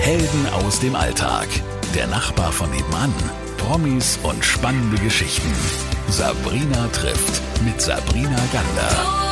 Helden aus dem Alltag. Der Nachbar von nebenan. Promis und spannende Geschichten. Sabrina trifft mit Sabrina Gander.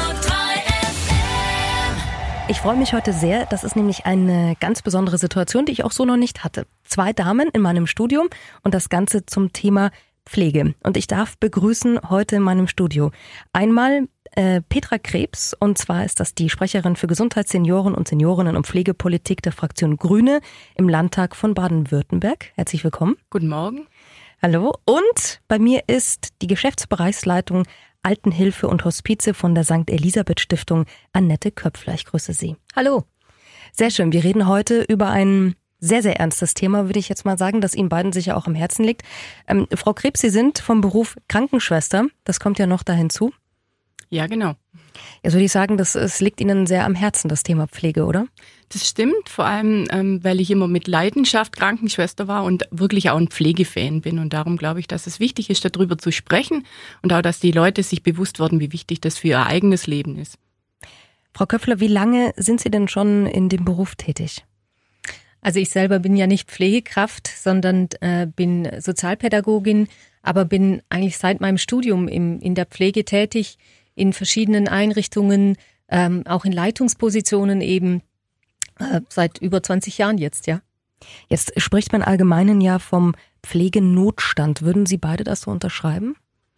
Ich freue mich heute sehr. Das ist nämlich eine ganz besondere Situation, die ich auch so noch nicht hatte. 2 Damen in meinem Studium und das Ganze zum Thema Pflege. Und ich darf begrüßen heute in meinem Studio einmal Petra Krebs, und zwar ist das die Sprecherin für Gesundheit, Senioren und Seniorinnen und Pflegepolitik der Fraktion Grüne im Landtag von Baden-Württemberg. Herzlich willkommen. Guten Morgen. Hallo. Und bei mir ist die Geschäftsbereichsleitung Altenhilfe und Hospize von der St. Elisabeth Stiftung, Annette Köpfler. Ich grüße Sie. Hallo. Sehr schön. Wir reden heute über ein sehr, sehr ernstes Thema, würde ich jetzt mal sagen, das Ihnen beiden sicher auch am Herzen liegt. Frau Krebs, Sie sind vom Beruf Krankenschwester. Das kommt ja noch da hinzu. Ja, genau. Jetzt würde ich sagen, es liegt Ihnen sehr am Herzen, das Thema Pflege, oder? Das stimmt, vor allem, weil ich immer mit Leidenschaft Krankenschwester war und wirklich auch ein Pflegefan bin. Und darum glaube ich, dass es wichtig ist, darüber zu sprechen und auch, dass die Leute sich bewusst werden, wie wichtig das für ihr eigenes Leben ist. Frau Köpfler, wie lange sind Sie denn schon in dem Beruf tätig? Also ich selber bin ja nicht Pflegekraft, sondern bin Sozialpädagogin, aber bin eigentlich seit meinem Studium in der Pflege tätig, in verschiedenen Einrichtungen, auch in Leitungspositionen eben, seit über 20 Jahren jetzt, ja. Jetzt spricht man allgemein ja vom Pflegenotstand. Würden Sie beide das so unterschreiben?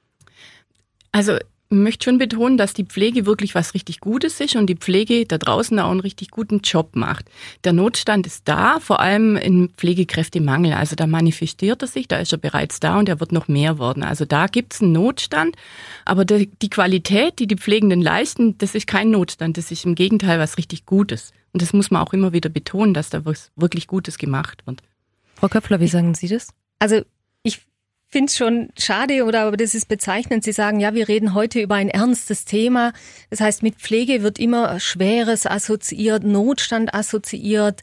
Also ich möchte schon betonen, dass die Pflege wirklich was richtig Gutes ist und die Pflege da draußen auch einen richtig guten Job macht. Der Notstand ist da, vor allem im Pflegekräftemangel. Also da manifestiert er sich, da ist er bereits da und er wird noch mehr werden. Also da gibt es einen Notstand, aber die Qualität, die die Pflegenden leisten, das ist kein Notstand, das ist im Gegenteil was richtig Gutes. Und das muss man auch immer wieder betonen, dass da was wirklich Gutes gemacht wird. Frau Köpfler, wie sagen Sie das? Also ich finde es schon schade, aber das ist bezeichnend. Sie sagen, ja, wir reden heute über ein ernstes Thema. Das heißt, mit Pflege wird immer Schweres assoziiert, Notstand assoziiert.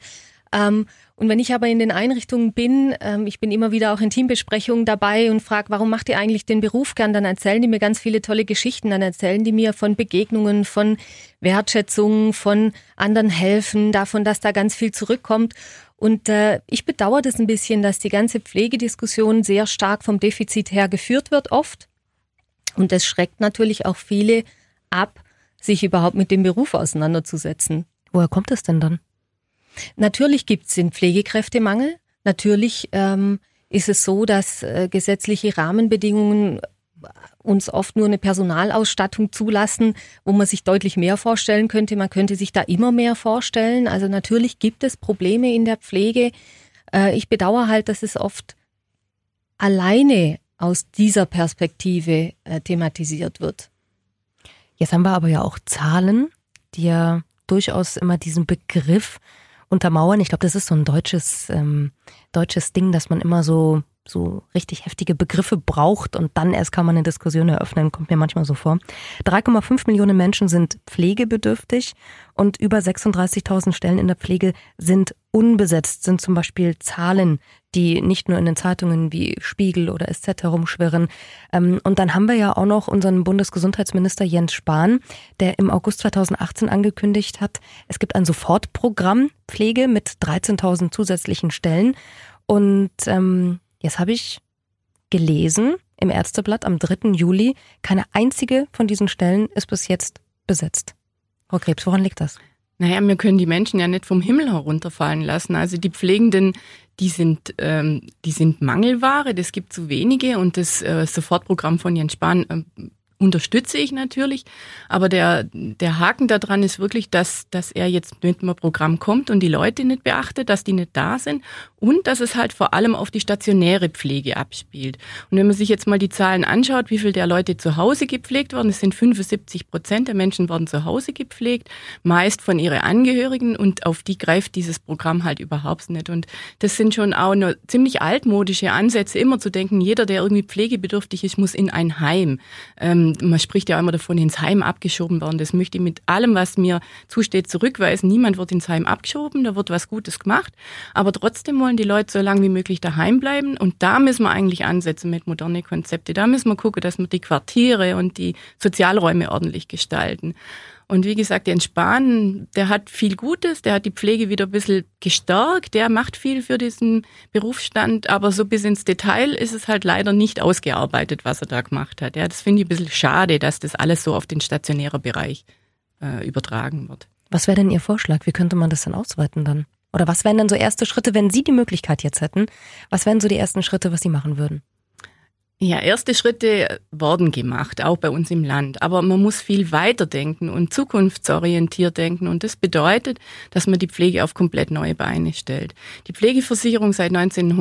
Und wenn ich aber in den Einrichtungen bin, ich bin immer wieder auch in Teambesprechungen dabei und frage, warum macht ihr eigentlich den Beruf gern? Dann erzählen die mir ganz viele tolle Geschichten. Dann erzählen die mir von Begegnungen, von Wertschätzung, von anderen helfen, davon, dass da ganz viel zurückkommt. Und ich bedauere das ein bisschen, dass die ganze Pflegediskussion sehr stark vom Defizit her geführt wird oft. Und das schreckt natürlich auch viele ab, sich überhaupt mit dem Beruf auseinanderzusetzen. Woher kommt es denn dann? Natürlich gibt es den Pflegekräftemangel. Natürlich ist es so, dass gesetzliche Rahmenbedingungen uns oft nur eine Personalausstattung zulassen, wo man sich deutlich mehr vorstellen könnte. Man könnte sich da immer mehr vorstellen. Also natürlich gibt es Probleme in der Pflege. Ich bedauere halt, dass es oft alleine aus dieser Perspektive thematisiert wird. Jetzt haben wir aber ja auch Zahlen, die ja durchaus immer diesen Begriff untermauern. Ich glaube, das ist so ein deutsches Ding, dass man immer so richtig heftige Begriffe braucht und dann erst kann man eine Diskussion eröffnen, kommt mir manchmal so vor. 3,5 Millionen Menschen sind pflegebedürftig und über 36.000 Stellen in der Pflege sind unbesetzt, sind zum Beispiel Zahlen, die nicht nur in den Zeitungen wie Spiegel oder SZ herumschwirren. Und dann haben wir ja auch noch unseren Bundesgesundheitsminister Jens Spahn, der im August 2018 angekündigt hat, es gibt ein Sofortprogramm Pflege mit 13.000 zusätzlichen Stellen. Und jetzt habe ich gelesen im Ärzteblatt am 3. Juli, keine einzige von diesen Stellen ist bis jetzt besetzt. Frau Krebs, woran liegt das? Naja, wir können die Menschen ja nicht vom Himmel herunterfallen lassen. Also die Pflegenden, die sind Mangelware, das gibt zu wenige und das Sofortprogramm von Jens Spahn unterstütze ich natürlich, aber der Haken daran ist wirklich, dass er jetzt mit einem Programm kommt und die Leute nicht beachtet, dass die nicht da sind und dass es halt vor allem auf die stationäre Pflege abspielt. Und wenn man sich jetzt mal die Zahlen anschaut, wie viel der Leute zu Hause gepflegt werden, es sind 75% der Menschen werden zu Hause gepflegt, meist von ihren Angehörigen und auf die greift dieses Programm halt überhaupt nicht. Und das sind schon auch noch ziemlich altmodische Ansätze, immer zu denken, jeder, der irgendwie pflegebedürftig ist, muss in ein Heim. Man spricht ja immer davon, ins Heim abgeschoben werden. Das möchte ich mit allem, was mir zusteht, zurückweisen. Niemand wird ins Heim abgeschoben, da wird was Gutes gemacht. Aber trotzdem wollen die Leute so lange wie möglich daheim bleiben. Und da müssen wir eigentlich ansetzen mit modernen Konzepten. Da müssen wir gucken, dass wir die Quartiere und die Sozialräume ordentlich gestalten. Und wie gesagt, Jens Spahn, der hat viel Gutes, der hat die Pflege wieder ein bisschen gestärkt, der macht viel für diesen Berufsstand, aber so bis ins Detail ist es halt leider nicht ausgearbeitet, was er da gemacht hat. Ja, das finde ich ein bisschen schade, dass das alles so auf den stationären Bereich übertragen wird. Was wäre denn Ihr Vorschlag? Wie könnte man das denn ausweiten dann? Oder was wären dann so erste Schritte, wenn Sie die Möglichkeit jetzt hätten? Was wären so die ersten Schritte, was Sie machen würden? Ja, erste Schritte wurden gemacht, auch bei uns im Land. Aber man muss viel weiter denken und zukunftsorientiert denken. Und das bedeutet, dass man die Pflege auf komplett neue Beine stellt. Die Pflegeversicherung seit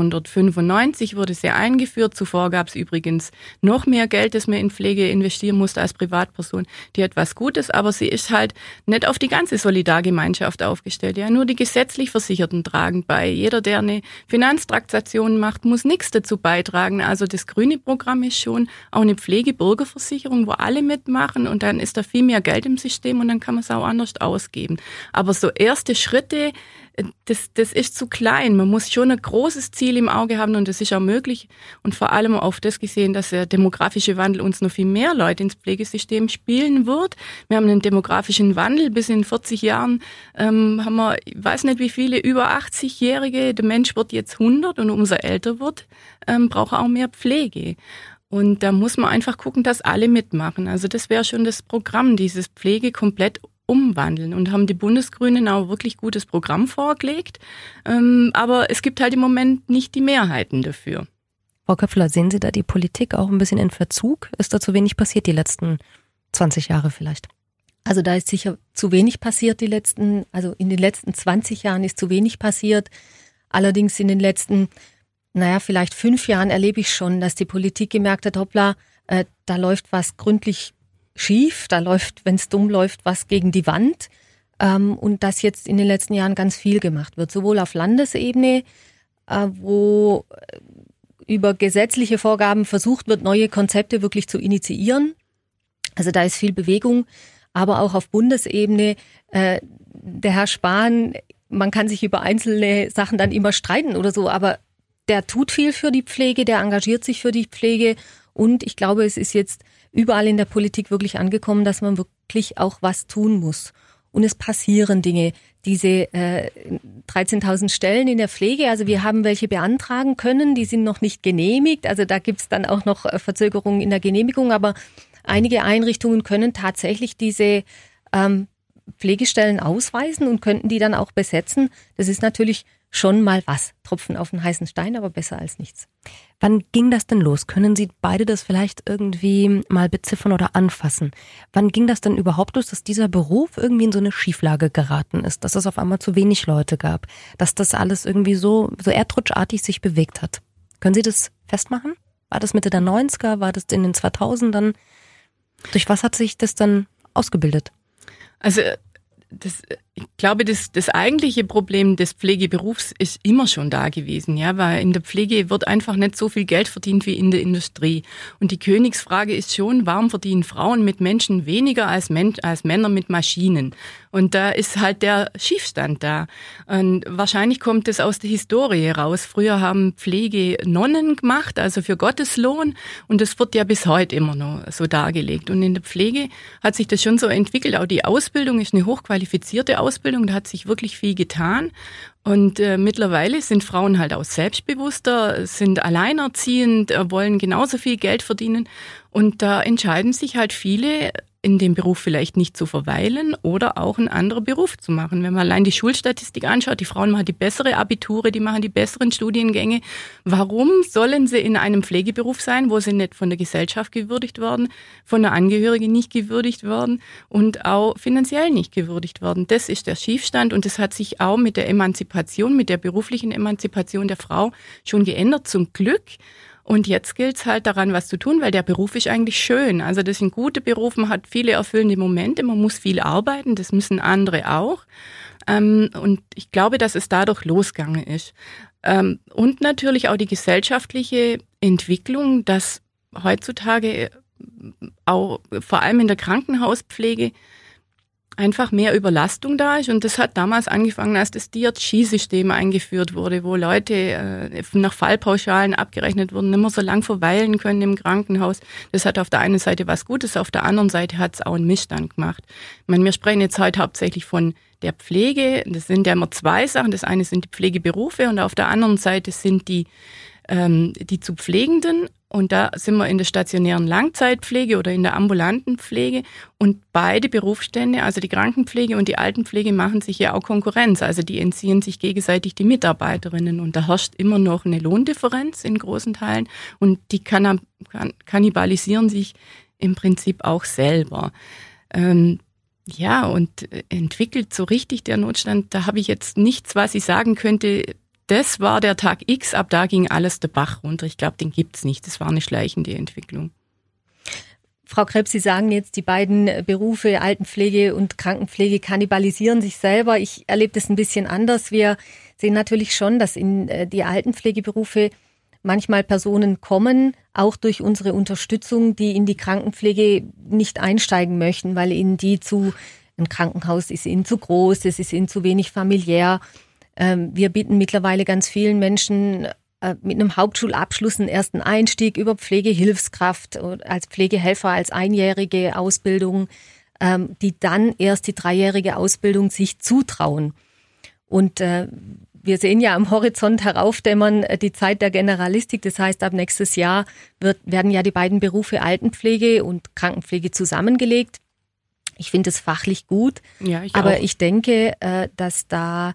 1995 wurde sie eingeführt. Zuvor gab es übrigens noch mehr Geld, das man in Pflege investieren musste als Privatperson. Die hat was Gutes, aber sie ist halt nicht auf die ganze Solidargemeinschaft aufgestellt. Ja, nur die gesetzlich Versicherten tragen bei. Jeder, der eine Finanztransaktion macht, muss nichts dazu beitragen. Also das grüne Programm ist schon auch eine Pflegebürgerversicherung, wo alle mitmachen und dann ist da viel mehr Geld im System und dann kann man es auch anders ausgeben. Aber so erste Schritte, das ist zu klein. Man muss schon ein großes Ziel im Auge haben und das ist auch möglich. Und vor allem auf das gesehen, dass der demografische Wandel uns noch viel mehr Leute ins Pflegesystem spielen wird. Wir haben einen demografischen Wandel. Bis in 40 Jahren haben wir, ich weiß nicht wie viele, über 80-Jährige. Der Mensch wird jetzt 100 und umso älter wird, braucht er auch mehr Pflege. Und da muss man einfach gucken, dass alle mitmachen. Also das wäre schon das Programm, dieses Pflege komplett umwandeln. Und haben die Bundesgrünen auch wirklich gutes Programm vorgelegt. Aber es gibt halt im Moment nicht die Mehrheiten dafür. Frau Köpfler, sehen Sie da die Politik auch ein bisschen in Verzug? Ist da zu wenig passiert die letzten 20 Jahre vielleicht? Also da ist sicher zu wenig passiert in den letzten 20 Jahren ist zu wenig passiert. Allerdings in den letzten vielleicht 5 Jahren erlebe ich schon, dass die Politik gemerkt hat, hoppla, da läuft was gründlich schief, da läuft, wenn es dumm läuft, was gegen die Wand. Und dass jetzt in den letzten Jahren ganz viel gemacht wird, sowohl auf Landesebene, wo über gesetzliche Vorgaben versucht wird, neue Konzepte wirklich zu initiieren. Also da ist viel Bewegung, aber auch auf Bundesebene. Der Herr Spahn, man kann sich über einzelne Sachen dann immer streiten oder so, aber der tut viel für die Pflege, der engagiert sich für die Pflege und ich glaube, es ist jetzt überall in der Politik wirklich angekommen, dass man wirklich auch was tun muss. Und es passieren Dinge. Diese 13.000 Stellen in der Pflege, also wir haben welche beantragen können, die sind noch nicht genehmigt, also da gibt's dann auch noch Verzögerungen in der Genehmigung, aber einige Einrichtungen können tatsächlich diese Pflegestellen ausweisen und könnten die dann auch besetzen. Das ist natürlich schon mal was. Tropfen auf den heißen Stein, aber besser als nichts. Wann ging das denn los? Können Sie beide das vielleicht irgendwie mal beziffern oder anfassen? Wann ging das denn überhaupt los, dass dieser Beruf irgendwie in so eine Schieflage geraten ist? Dass es auf einmal zu wenig Leute gab? Dass das alles irgendwie so erdrutschartig sich bewegt hat? Können Sie das festmachen? War das Mitte der 90er? War das in den 2000ern? Durch was hat sich das dann ausgebildet? Also ich glaube, das eigentliche Problem des Pflegeberufs ist immer schon da gewesen, ja, weil in der Pflege wird einfach nicht so viel Geld verdient wie in der Industrie. Und die Königsfrage ist schon, warum verdienen Frauen mit Menschen weniger als Männer mit Maschinen? Und da ist halt der Schiefstand da. Und wahrscheinlich kommt es aus der Historie raus. Früher haben Pflege Nonnen gemacht, also für Gotteslohn. Und das wird ja bis heute immer noch so dargelegt. Und in der Pflege hat sich das schon so entwickelt. Auch die Ausbildung ist eine hochqualifizierte Ausbildung, da hat sich wirklich viel getan. Und mittlerweile sind Frauen halt auch selbstbewusster, sind alleinerziehend, wollen genauso viel Geld verdienen. Und da entscheiden sich halt viele, in dem Beruf vielleicht nicht zu verweilen oder auch einen anderen Beruf zu machen. Wenn man allein die Schulstatistik anschaut, die Frauen machen die bessere Abiture, die machen die besseren Studiengänge. Warum sollen sie in einem Pflegeberuf sein, wo sie nicht von der Gesellschaft gewürdigt werden, von der Angehörigen nicht gewürdigt werden und auch finanziell nicht gewürdigt werden? Das ist der Schiefstand und das hat sich auch mit der Emanzipation, mit der beruflichen Emanzipation der Frau schon geändert, zum Glück. Und jetzt gilt es halt daran, was zu tun, weil der Beruf ist eigentlich schön. Also das ist ein guter Beruf, man hat viele erfüllende Momente, man muss viel arbeiten, das müssen andere auch. Und ich glaube, dass es dadurch losgegangen ist. Und natürlich auch die gesellschaftliche Entwicklung, dass heutzutage auch vor allem in der Krankenhauspflege einfach mehr Überlastung da ist. Und das hat damals angefangen, als das DRG-System eingeführt wurde, wo Leute nach Fallpauschalen abgerechnet wurden, nicht mehr so lang verweilen können im Krankenhaus. Das hat auf der einen Seite was Gutes, auf der anderen Seite hat es auch einen Missstand gemacht. Ich meine, wir sprechen jetzt heute hauptsächlich von der Pflege. Das sind ja immer zwei Sachen. Das eine sind die Pflegeberufe und auf der anderen Seite sind die zu Pflegenden. Und da sind wir in der stationären Langzeitpflege oder in der ambulanten Pflege. Und beide Berufsstände, also die Krankenpflege und die Altenpflege, machen sich ja auch Konkurrenz. Also die entziehen sich gegenseitig die Mitarbeiterinnen. Und da herrscht immer noch eine Lohndifferenz in großen Teilen. Und die kannibalisieren sich im Prinzip auch selber. Ja, und entwickelt so richtig der Notstand, da habe ich jetzt nichts, was ich sagen könnte, das war der Tag X, ab da ging alles der Bach runter. Ich glaube, den gibt's nicht. Das war eine schleichende Entwicklung. Frau Krebs, Sie sagen jetzt, die beiden Berufe Altenpflege und Krankenpflege kannibalisieren sich selber. Ich erlebe das ein bisschen anders. Wir sehen natürlich schon, dass in die Altenpflegeberufe manchmal Personen kommen, auch durch unsere Unterstützung, die in die Krankenpflege nicht einsteigen möchten, weil ihnen ein Krankenhaus ist ihnen zu groß, es ist ihnen zu wenig familiär. Wir bieten mittlerweile ganz vielen Menschen mit einem Hauptschulabschluss einen ersten Einstieg über Pflegehilfskraft, als Pflegehelfer, als einjährige Ausbildung, die dann erst die 3-jährige Ausbildung sich zutrauen. Und wir sehen ja am Horizont heraufdämmern die Zeit der Generalistik. Das heißt, ab nächstes Jahr werden ja die beiden Berufe Altenpflege und Krankenpflege zusammengelegt. Ich finde es fachlich gut, ja, aber auch. Ich denke, dass da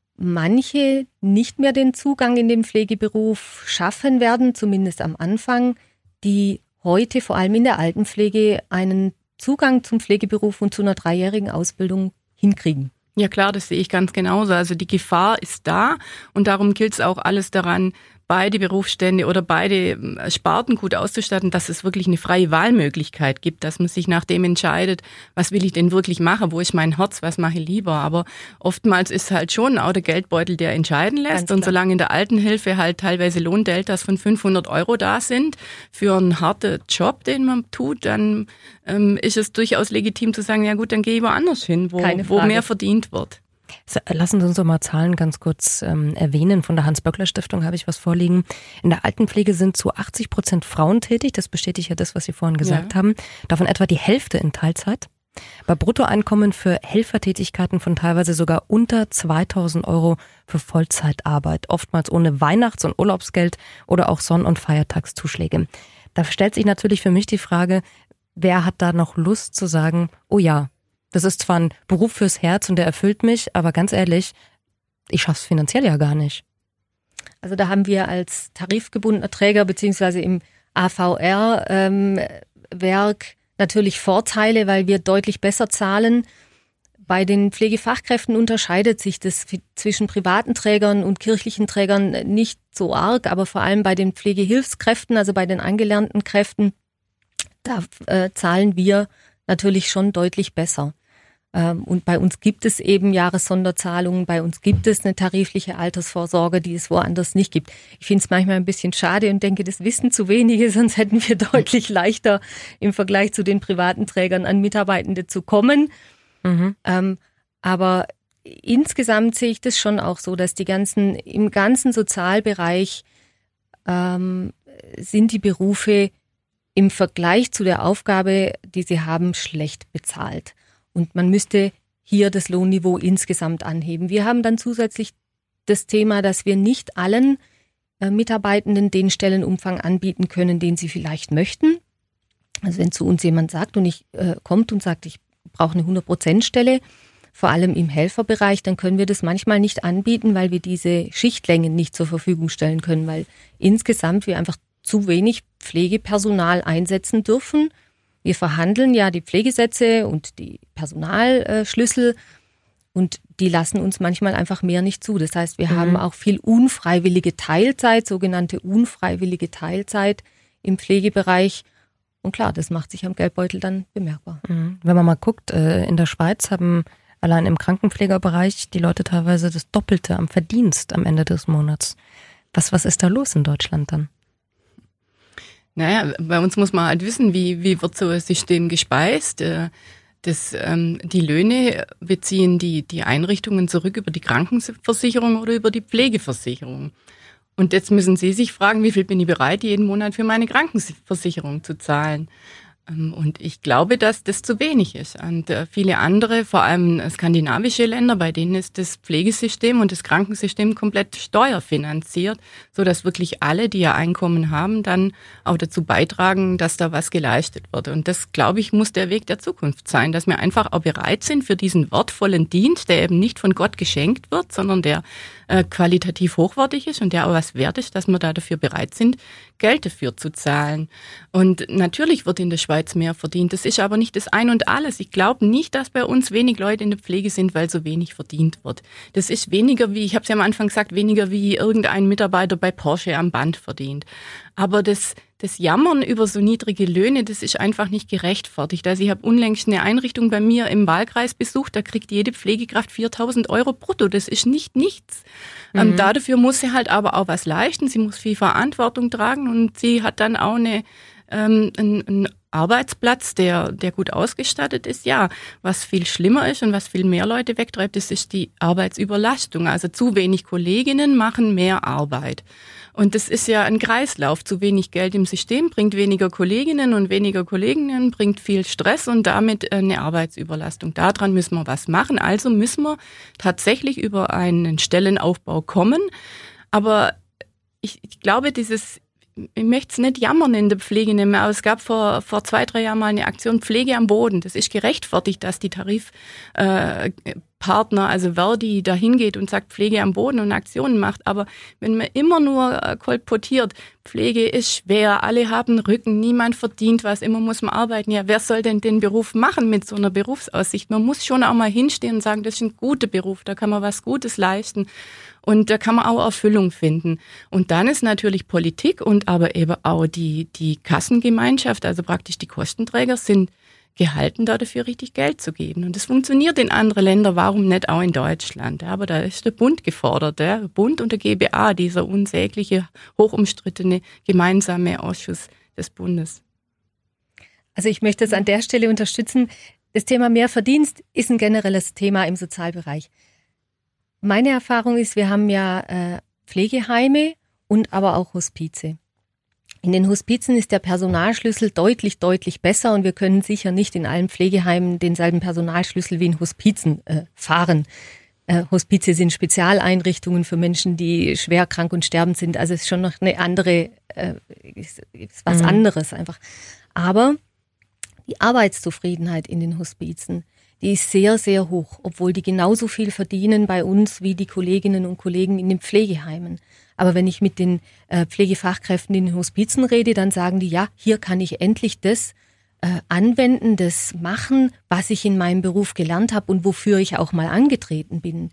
manche nicht mehr den Zugang in den Pflegeberuf schaffen werden, zumindest am Anfang, die heute vor allem in der Altenpflege einen Zugang zum Pflegeberuf und zu einer 3-jährigen Ausbildung hinkriegen. Ja klar, das sehe ich ganz genauso. Also die Gefahr ist da und darum gilt es auch alles daran, beide Berufsstände oder beide Sparten gut auszustatten, dass es wirklich eine freie Wahlmöglichkeit gibt, dass man sich nach dem entscheidet, was will ich denn wirklich machen, wo ist mein Herz, was mache ich lieber. Aber oftmals ist halt schon auch der Geldbeutel, der entscheiden lässt. Und solange in der Altenhilfe halt teilweise Lohndeltas von 500 € da sind für einen harten Job, den man tut, dann ist es durchaus legitim zu sagen, ja gut, dann gehe ich woanders hin, wo mehr verdient wird. Lassen Sie uns doch mal Zahlen ganz kurz erwähnen. Von der Hans-Böckler-Stiftung habe ich was vorliegen. In der Altenpflege sind zu 80% Frauen tätig. Das bestätigt ja das, was Sie vorhin gesagt haben. Davon etwa die Hälfte in Teilzeit. Bei Bruttoeinkommen für Helfertätigkeiten von teilweise sogar unter 2.000 € für Vollzeitarbeit. Oftmals ohne Weihnachts- und Urlaubsgeld oder auch Sonn- und Feiertagszuschläge. Da stellt sich natürlich für mich die Frage, wer hat da noch Lust zu sagen, oh ja, das ist zwar ein Beruf fürs Herz und der erfüllt mich, aber ganz ehrlich, ich schaff's finanziell ja gar nicht. Also da haben wir als tarifgebundener Träger beziehungsweise im AVR-Werk natürlich Vorteile, weil wir deutlich besser zahlen. Bei den Pflegefachkräften unterscheidet sich das zwischen privaten Trägern und kirchlichen Trägern nicht so arg, aber vor allem bei den Pflegehilfskräften, also bei den angelernten Kräften, da zahlen wir natürlich schon deutlich besser. Und bei uns gibt es eben Jahressonderzahlungen, bei uns gibt es eine tarifliche Altersvorsorge, die es woanders nicht gibt. Ich finde es manchmal ein bisschen schade und denke, das wissen zu wenige, sonst hätten wir deutlich leichter im Vergleich zu den privaten Trägern an Mitarbeitende zu kommen. Aber insgesamt sehe ich das schon auch so, dass im ganzen Sozialbereich sind die Berufe im Vergleich zu der Aufgabe, die sie haben, schlecht bezahlt. Und man müsste hier das Lohnniveau insgesamt anheben. Wir haben dann zusätzlich das Thema, dass wir nicht allen Mitarbeitenden den Stellenumfang anbieten können, den sie vielleicht möchten. Also wenn zu uns jemand kommt und sagt, ich brauche eine 100%-Stelle, vor allem im Helferbereich, dann können wir das manchmal nicht anbieten, weil wir diese Schichtlängen nicht zur Verfügung stellen können, weil insgesamt wir einfach zu wenig Pflegepersonal einsetzen dürfen. Wir verhandeln ja die Pflegesätze und die Personalschlüssel und die lassen uns manchmal einfach mehr nicht zu. Das heißt, wir haben auch viel unfreiwillige Teilzeit, sogenannte unfreiwillige Teilzeit im Pflegebereich. Und klar, das macht sich am Geldbeutel dann bemerkbar. Wenn man mal guckt, in der Schweiz haben allein im Krankenpflegerbereich die Leute teilweise das Doppelte am Verdienst am Ende des Monats. Was ist da los in Deutschland dann? Naja, bei uns muss man halt wissen, wie wird so ein System gespeist. Die Löhne beziehen die Einrichtungen zurück über die Krankenversicherung oder über die Pflegeversicherung. Und jetzt müssen Sie sich fragen, wie viel bin ich bereit, jeden Monat für meine Krankenversicherung zu zahlen? Und ich glaube, dass das zu wenig ist. Und viele andere, vor allem skandinavische Länder, bei denen ist das Pflegesystem und das Krankensystem komplett steuerfinanziert, so dass wirklich alle, die ihr Einkommen haben, dann auch dazu beitragen, dass da was geleistet wird. Und das, glaube ich, muss der Weg der Zukunft sein, dass wir einfach auch bereit sind für diesen wertvollen Dienst, der eben nicht von Gott geschenkt wird, sondern der qualitativ hochwertig ist und der auch was wert ist, dass wir da dafür bereit sind, Geld dafür zu zahlen. Und natürlich wird in der Schweiz mehr verdient. Das ist aber nicht das Ein und Alles. Ich glaube nicht, dass bei uns wenig Leute in der Pflege sind, weil so wenig verdient wird. Das ist weniger wie, ich habe es ja am Anfang gesagt, weniger wie irgendein Mitarbeiter bei Porsche am Band verdient. Aber das Jammern über so niedrige Löhne, das ist einfach nicht gerechtfertigt. Also ich habe unlängst eine Einrichtung bei mir im Wahlkreis besucht, da kriegt jede Pflegekraft 4.000 € brutto. Das ist nicht nichts. Dafür muss sie halt aber auch was leisten. Sie muss viel Verantwortung tragen und sie hat dann auch einen Arbeitsplatz, der gut ausgestattet ist. Ja, was viel schlimmer ist und was viel mehr Leute wegtreibt, das ist die Arbeitsüberlastung. Also zu wenig Kolleginnen machen mehr Arbeit. Und das ist ja ein Kreislauf. Zu wenig Geld im System bringt weniger Kolleginnen und weniger Kolleginnen bringt viel Stress und damit eine Arbeitsüberlastung. Daran müssen wir was machen. Also müssen wir tatsächlich über einen Stellenaufbau kommen. Aber ich glaube, ich möchte es nicht jammern in der Pflege nehmen, aber es gab vor 2-3 Jahren mal eine Aktion Pflege am Boden. Das ist gerechtfertigt, dass die Tarifpartner, also Verdi, da hingeht und sagt Pflege am Boden und Aktionen macht. Aber wenn man immer nur kolportiert, Pflege ist schwer, alle haben Rücken, niemand verdient was, immer muss man arbeiten. Ja, wer soll denn den Beruf machen mit so einer Berufsaussicht? Man muss schon auch mal hinstehen und sagen, das ist ein guter Beruf, da kann man was Gutes leisten. Und da kann man auch Erfüllung finden. Und dann ist natürlich Politik und aber eben auch die Kassengemeinschaft, also praktisch die Kostenträger, sind gehalten, da dafür richtig Geld zu geben. Und das funktioniert in anderen Ländern, warum nicht auch in Deutschland? Aber da ist der Bund gefordert, der Bund und der GBA, dieser unsägliche, hochumstrittene gemeinsame Ausschuss des Bundes. Also ich möchte es an der Stelle unterstützen. Das Thema Mehrverdienst ist ein generelles Thema im Sozialbereich. Meine Erfahrung ist, wir haben ja Pflegeheime und aber auch Hospize. In den Hospizen ist der Personalschlüssel deutlich, deutlich besser und wir können sicher nicht in allen Pflegeheimen denselben Personalschlüssel wie in Hospizen fahren. Hospize sind Spezialeinrichtungen für Menschen, die schwer krank und sterbend sind. Also es ist schon noch eine andere, ist was anderes einfach. Aber die Arbeitszufriedenheit in den Hospizen, die ist sehr, sehr hoch, obwohl die genauso viel verdienen bei uns wie die Kolleginnen und Kollegen in den Pflegeheimen. Aber wenn ich mit den Pflegefachkräften in den Hospizen rede, dann sagen die, ja, hier kann ich endlich das anwenden, das machen, was ich in meinem Beruf gelernt habe und wofür ich auch mal angetreten bin.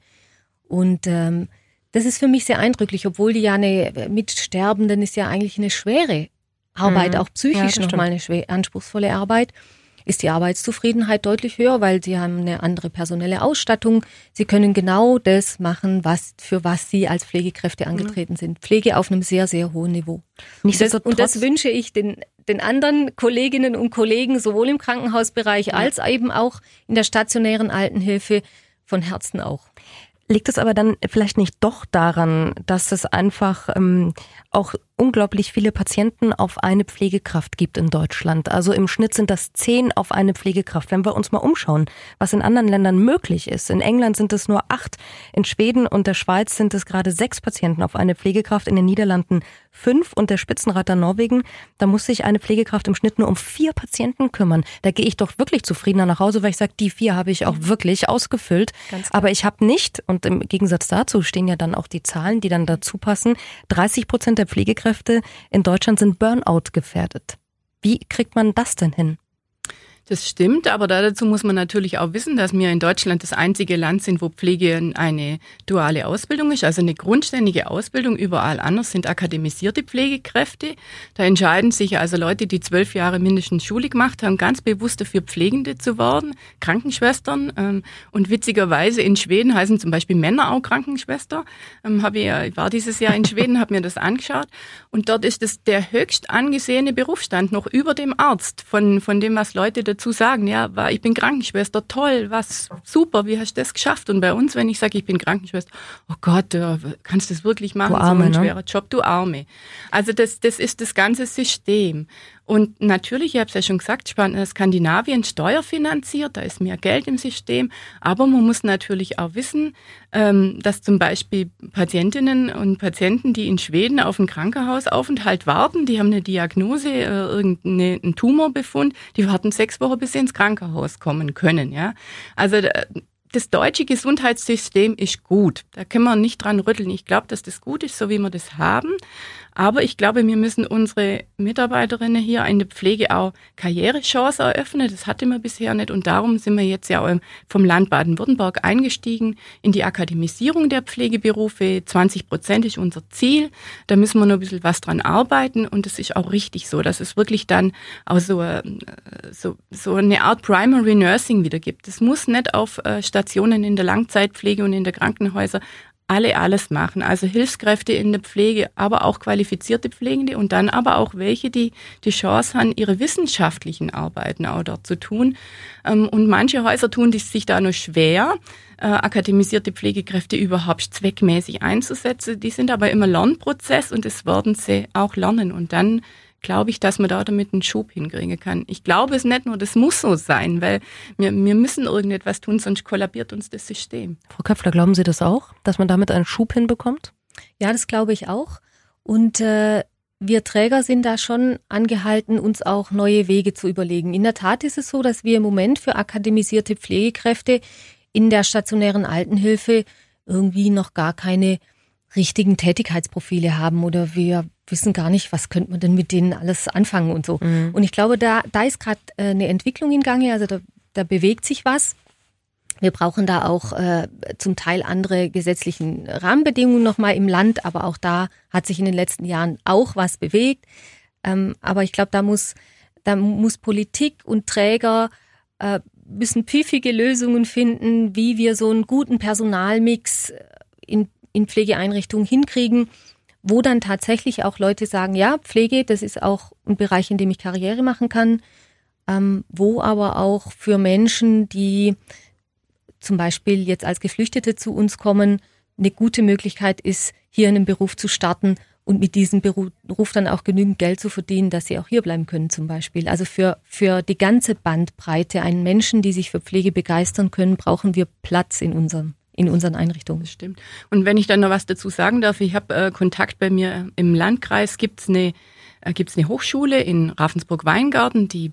Und das ist für mich sehr eindrücklich, obwohl die ja mit Sterbenden ist ja eigentlich eine schwere Arbeit, auch psychisch nochmal eine anspruchsvolle Arbeit. Ist die Arbeitszufriedenheit deutlich höher, weil sie haben eine andere personelle Ausstattung. Sie können genau das machen, für was sie als Pflegekräfte angetreten sind. Pflege auf einem sehr, sehr hohen Niveau. Und das wünsche ich den anderen Kolleginnen und Kollegen, sowohl im Krankenhausbereich als eben auch in der stationären Altenhilfe von Herzen auch. Liegt es aber dann vielleicht nicht doch daran, dass es einfach auch unglaublich viele Patienten auf eine Pflegekraft gibt in Deutschland? Also im Schnitt sind das 10 auf eine Pflegekraft. Wenn wir uns mal umschauen, was in anderen Ländern möglich ist. In England sind es nur 8, in Schweden und der Schweiz sind es gerade 6 Patienten auf eine Pflegekraft, in den Niederlanden 5 und der Spitzenreiter Norwegen, da muss sich eine Pflegekraft im Schnitt nur um 4 Patienten kümmern. Da gehe ich doch wirklich zufriedener nach Hause, weil ich sage, die 4 habe ich auch wirklich ausgefüllt. Aber ich habe nicht, und im Gegensatz dazu stehen ja dann auch die Zahlen, die dann dazu passen, 30% der Pflegekräfte in Deutschland sind Burnout gefährdet. Wie kriegt man das denn hin? Das stimmt, aber dazu muss man natürlich auch wissen, dass wir in Deutschland das einzige Land sind, wo Pflege eine duale Ausbildung ist, also eine grundständige Ausbildung. Überall anders sind akademisierte Pflegekräfte. Da entscheiden sich also Leute, die 12 Jahre mindestens Schule gemacht haben, ganz bewusst dafür, Pflegende zu werden, Krankenschwestern. Und witzigerweise in Schweden heißen zum Beispiel Männer auch Krankenschwester. Ich war dieses Jahr in Schweden, habe mir das angeschaut. Und dort ist es der höchst angesehene Berufsstand, noch über dem Arzt, von dem, was Leute dazu sagen, ja, ich bin Krankenschwester, toll, was super, wie hast du das geschafft? Und bei uns, wenn ich sage, ich bin Krankenschwester, oh Gott, kannst du das wirklich machen? Du Arme, so ein schwerer Job, du Arme. Also das ist das ganze System. Und natürlich, ich habe es ja schon gesagt, Skandinavien steuerfinanziert, da ist mehr Geld im System, aber man muss natürlich auch wissen, dass zum Beispiel Patientinnen und Patienten, die in Schweden auf einen Krankenhausaufenthalt warten, die haben eine Diagnose, irgendeinen Tumorbefund, die warten 6 Wochen, bis sie ins Krankenhaus kommen können. Ja, also das deutsche Gesundheitssystem ist gut. Da können wir nicht dran rütteln. Ich glaube, dass das gut ist, so wie wir das haben. Aber ich glaube, wir müssen unsere Mitarbeiterinnen hier in der Pflege auch Karrierechancen eröffnen. Das hatten wir bisher nicht. Und darum sind wir jetzt ja auch vom Land Baden-Württemberg eingestiegen in die Akademisierung der Pflegeberufe. 20% ist unser Ziel. Da müssen wir noch ein bisschen was dran arbeiten. Und das ist auch richtig so, dass es wirklich dann auch so eine Art Primary Nursing wieder gibt. Es muss nicht auf Stationen in der Langzeitpflege und in der Krankenhäuser alles machen. Also Hilfskräfte in der Pflege, aber auch qualifizierte Pflegende und dann aber auch welche, die die Chance haben, ihre wissenschaftlichen Arbeiten auch dort zu tun. Und manche Häuser tun sich da noch schwer, akademisierte Pflegekräfte überhaupt zweckmäßig einzusetzen. Die sind aber immer Lernprozess und das werden sie auch lernen. Und dann glaube ich, dass man da damit einen Schub hinkriegen kann. Ich glaube es nicht nur, das muss so sein, weil wir müssen irgendetwas tun, sonst kollabiert uns das System. Frau Köpfler, glauben Sie das auch, dass man damit einen Schub hinbekommt? Ja, das glaube ich auch. Und wir Träger sind da schon angehalten, uns auch neue Wege zu überlegen. In der Tat ist es so, dass wir im Moment für akademisierte Pflegekräfte in der stationären Altenhilfe irgendwie noch gar keine richtigen Tätigkeitsprofile haben oder wir wissen gar nicht, was könnte man denn mit denen alles anfangen und so. Mhm. Und ich glaube, da ist gerade eine Entwicklung in Gange, also da bewegt sich was. Wir brauchen da auch zum Teil andere gesetzlichen Rahmenbedingungen nochmal im Land, aber auch da hat sich in den letzten Jahren auch was bewegt. Aber ich glaube, da muss Politik und Träger müssen pfiffige Lösungen finden, wie wir so einen guten Personalmix in Pflegeeinrichtungen hinkriegen, wo dann tatsächlich auch Leute sagen, ja, Pflege, das ist auch ein Bereich, in dem ich Karriere machen kann, wo aber auch für Menschen, die zum Beispiel jetzt als Geflüchtete zu uns kommen, eine gute Möglichkeit ist, hier einen Beruf zu starten und mit diesem Beruf dann auch genügend Geld zu verdienen, dass sie auch hier bleiben können zum Beispiel. Also für die ganze Bandbreite an Menschen, die sich für Pflege begeistern können, brauchen wir Platz in unseren Einrichtungen. Das stimmt. Und wenn ich dann noch was dazu sagen darf, ich habe Kontakt bei mir im Landkreis, gibt's eine Hochschule in Ravensburg-Weingarten, die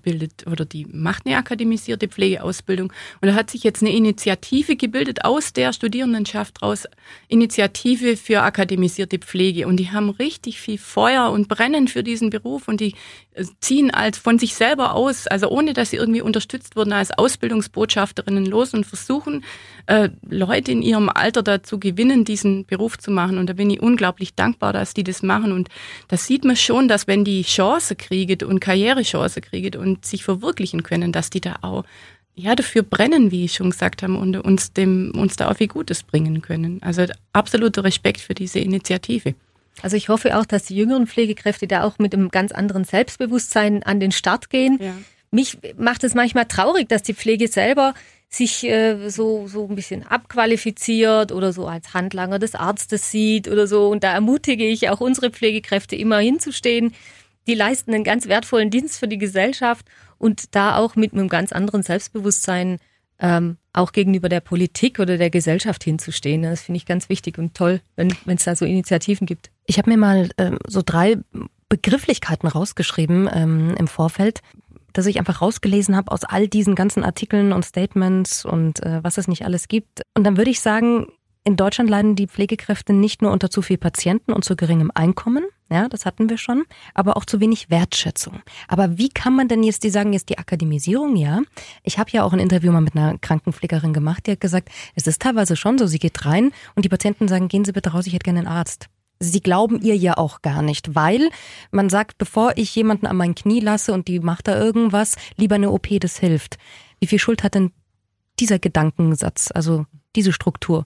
macht eine akademisierte Pflegeausbildung. Und da hat sich jetzt eine Initiative gebildet aus der Studierendenschaft raus, Initiative für akademisierte Pflege. Und die haben richtig viel Feuer und brennen für diesen Beruf und die ziehen von sich selber aus, also ohne dass sie irgendwie unterstützt wurden, als Ausbildungsbotschafterinnen los und versuchen, Leute in ihrem Alter dazu gewinnen, diesen Beruf zu machen. Und da bin ich unglaublich dankbar, dass die das machen. Und da sieht man schon, dass wenn die Chance kriegen und Karrierechance kriegen und sich verwirklichen können, dass die da auch dafür brennen, wie ich schon gesagt habe, und uns da auch viel Gutes bringen können. Also absoluter Respekt für diese Initiative. Also ich hoffe auch, dass die jüngeren Pflegekräfte da auch mit einem ganz anderen Selbstbewusstsein an den Start gehen. Ja. Mich macht es manchmal traurig, dass die Pflege selber sich so ein bisschen abqualifiziert oder so als Handlanger des Arztes sieht oder so. Und da ermutige ich auch unsere Pflegekräfte immer hinzustehen. Die leisten einen ganz wertvollen Dienst für die Gesellschaft und da auch mit einem ganz anderen Selbstbewusstsein auch gegenüber der Politik oder der Gesellschaft hinzustehen. Das finde ich ganz wichtig und toll, wenn es da so Initiativen gibt. Ich habe mir mal so 3 Begrifflichkeiten rausgeschrieben im Vorfeld, dass ich einfach rausgelesen habe aus all diesen ganzen Artikeln und Statements und was es nicht alles gibt. Und dann würde ich sagen, in Deutschland leiden die Pflegekräfte nicht nur unter zu viel Patienten und zu geringem Einkommen, ja, das hatten wir schon, aber auch zu wenig Wertschätzung. Aber wie kann man denn jetzt, die sagen jetzt die Akademisierung, ja. Ich habe ja auch ein Interview mal mit einer Krankenpflegerin gemacht, die hat gesagt, es ist teilweise schon so, sie geht rein und die Patienten sagen, gehen Sie bitte raus, ich hätte gerne einen Arzt. Sie glauben ihr ja auch gar nicht, weil man sagt, bevor ich jemanden an mein Knie lasse und die macht da irgendwas, lieber eine OP, das hilft. Wie viel Schuld hat denn dieser Gedankensatz, also diese Struktur?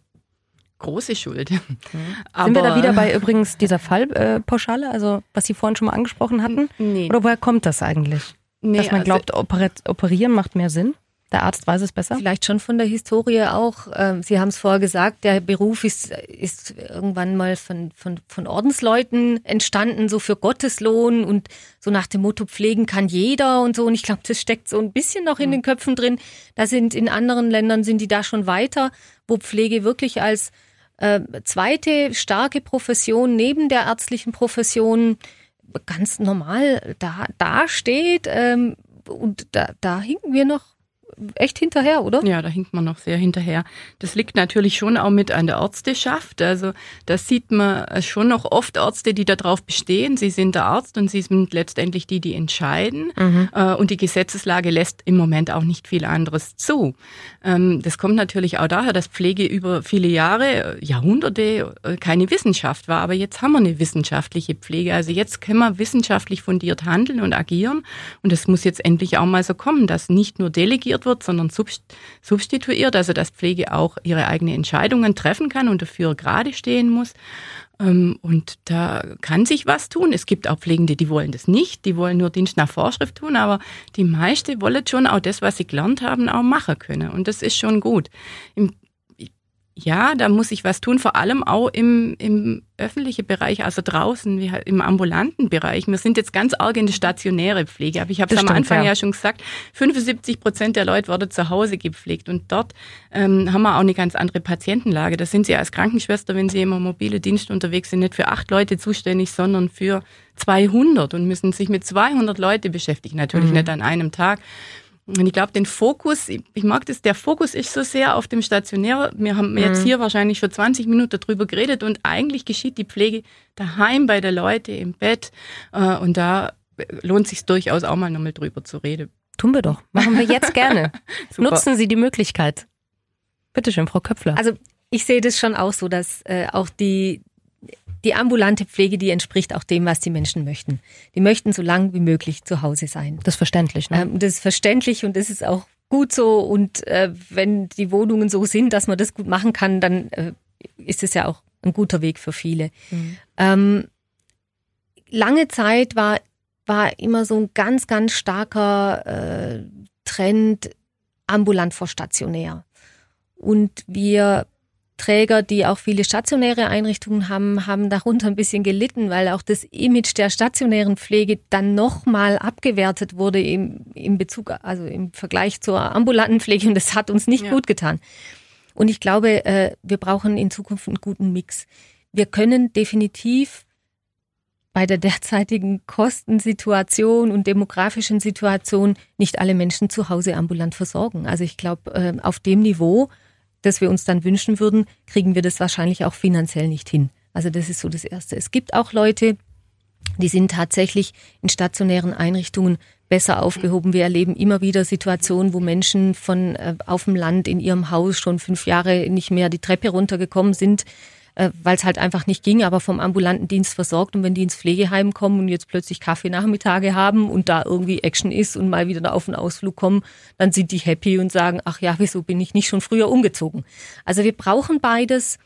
Große Schuld. Aber sind wir da wieder bei übrigens dieser Fallpauschale, also was Sie vorhin schon mal angesprochen hatten? Nee. Oder woher kommt das eigentlich? Nee, dass man glaubt, operieren macht mehr Sinn? Der Arzt weiß es besser? Vielleicht schon von der Historie auch. Sie haben es vorher gesagt, der Beruf ist irgendwann mal von Ordensleuten entstanden, so für Gotteslohn und so nach dem Motto, pflegen kann jeder und so. Und ich glaube, das steckt so ein bisschen noch in den Köpfen drin. In anderen Ländern sind die da schon weiter, wo Pflege wirklich als zweite starke Profession neben der ärztlichen Profession ganz normal da steht. Und da hinken wir noch echt hinterher, oder? Ja, da hinkt man noch sehr hinterher. Das liegt natürlich schon auch mit an der Ärzteschaft. Also da sieht man schon noch oft Ärzte, die darauf bestehen. Sie sind der Arzt und sie sind letztendlich die entscheiden. Und die Gesetzeslage lässt im Moment auch nicht viel anderes zu. Das kommt natürlich auch daher, dass Pflege über viele Jahre, Jahrhunderte keine Wissenschaft war. Aber jetzt haben wir eine wissenschaftliche Pflege. Also jetzt können wir wissenschaftlich fundiert handeln und agieren. Und es muss jetzt endlich auch mal so kommen, dass nicht nur delegiert wird, sondern substituiert, also dass Pflege auch ihre eigenen Entscheidungen treffen kann und dafür gerade stehen muss. Und da kann sich was tun. Es gibt auch Pflegende, die wollen das nicht, die wollen nur Dienst nach Vorschrift tun, aber die meisten wollen schon auch das, was sie gelernt haben, auch machen können. Und das ist schon gut. Ja, da muss ich was tun, vor allem auch im öffentlichen Bereich, also draußen, wie halt im ambulanten Bereich. Wir sind jetzt ganz arg in der stationäre Pflege, aber ich habe es am Anfang ja schon gesagt, 75% der Leute werden zu Hause gepflegt und dort haben wir auch eine ganz andere Patientenlage. Da sind Sie als Krankenschwester, wenn Sie im mobilen Dienst unterwegs sind, nicht für 8 Leute zuständig, sondern für 200 und müssen sich mit 200 Leute beschäftigen, natürlich nicht an einem Tag. Und ich glaube, den Fokus, ich mag das, der Fokus ist so sehr auf dem Stationär. Wir haben jetzt hier wahrscheinlich schon 20 Minuten drüber geredet und eigentlich geschieht die Pflege daheim bei der Leute im Bett. Und da lohnt sich durchaus auch mal nochmal drüber zu reden. Tun wir doch. Machen wir jetzt gerne. Nutzen Sie die Möglichkeit. Bitte schön, Frau Köpfler. Also ich sehe das schon auch so, dass auch die ambulante Pflege, die entspricht auch dem, was die Menschen möchten. Die möchten so lang wie möglich zu Hause sein. Das ist verständlich, ne? Das ist verständlich und das ist auch gut so. Und wenn die Wohnungen so sind, dass man das gut machen kann, dann ist es ja auch ein guter Weg für viele. Lange Zeit war immer so ein ganz, ganz starker Trend ambulant vor stationär. Und wir Träger, die auch viele stationäre Einrichtungen haben darunter ein bisschen gelitten, weil auch das Image der stationären Pflege dann nochmal abgewertet wurde im Bezug, also im Vergleich zur ambulanten Pflege und das hat uns nicht gut getan. Und ich glaube, wir brauchen in Zukunft einen guten Mix. Wir können definitiv bei der derzeitigen Kostensituation und demografischen Situation nicht alle Menschen zu Hause ambulant versorgen. Also ich glaube, auf dem Niveau, das wir uns dann wünschen würden, kriegen wir das wahrscheinlich auch finanziell nicht hin. Also das ist so das Erste. Es gibt auch Leute, die sind tatsächlich in stationären Einrichtungen besser aufgehoben. Wir erleben immer wieder Situationen, wo Menschen von auf dem Land in ihrem Haus schon 5 Jahre nicht mehr die Treppe runtergekommen sind, weil es halt einfach nicht ging, aber vom ambulanten Dienst versorgt. Und wenn die ins Pflegeheim kommen und jetzt plötzlich Kaffeenachmittage haben und da irgendwie Action ist und mal wieder auf einen Ausflug kommen, dann sind die happy und sagen, ach ja, wieso bin ich nicht schon früher umgezogen? Also wir brauchen beides.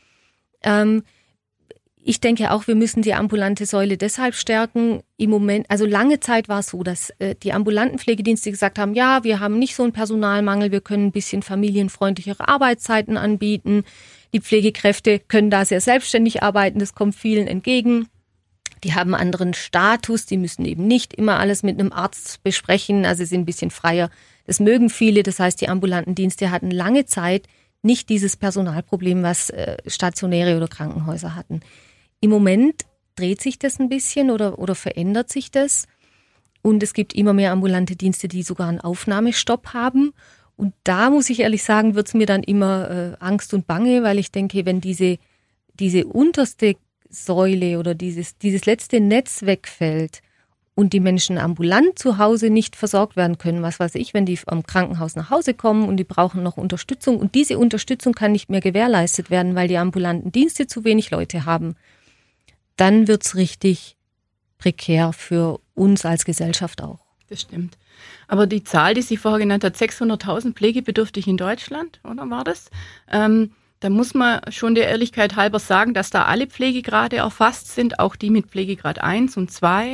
Ich denke auch, wir müssen die ambulante Säule deshalb stärken. Im Moment, also lange Zeit war es so, dass die ambulanten Pflegedienste gesagt haben, ja, wir haben nicht so einen Personalmangel, wir können ein bisschen familienfreundlichere Arbeitszeiten anbieten. Die Pflegekräfte können da sehr selbstständig arbeiten, das kommt vielen entgegen. Die haben einen anderen Status, die müssen eben nicht immer alles mit einem Arzt besprechen, also sind ein bisschen freier. Das mögen viele, das heißt, die ambulanten Dienste hatten lange Zeit nicht dieses Personalproblem, was Stationäre oder Krankenhäuser hatten. Im Moment dreht sich das ein bisschen oder verändert sich das und es gibt immer mehr ambulante Dienste, die sogar einen Aufnahmestopp haben. Und da muss ich ehrlich sagen, wird es mir dann immer Angst und Bange, weil ich denke, wenn diese unterste Säule oder dieses letzte Netz wegfällt und die Menschen ambulant zu Hause nicht versorgt werden können, was weiß ich, wenn die am Krankenhaus nach Hause kommen und die brauchen noch Unterstützung und diese Unterstützung kann nicht mehr gewährleistet werden, weil die ambulanten Dienste zu wenig Leute haben, dann wird es richtig prekär für uns als Gesellschaft auch. Das stimmt. Aber die Zahl, die Sie vorher genannt hat, 600.000 Pflegebedürftig in Deutschland, oder war das? Da muss man schon der Ehrlichkeit halber sagen, dass da alle Pflegegrade erfasst sind, auch die mit Pflegegrad 1 und 2.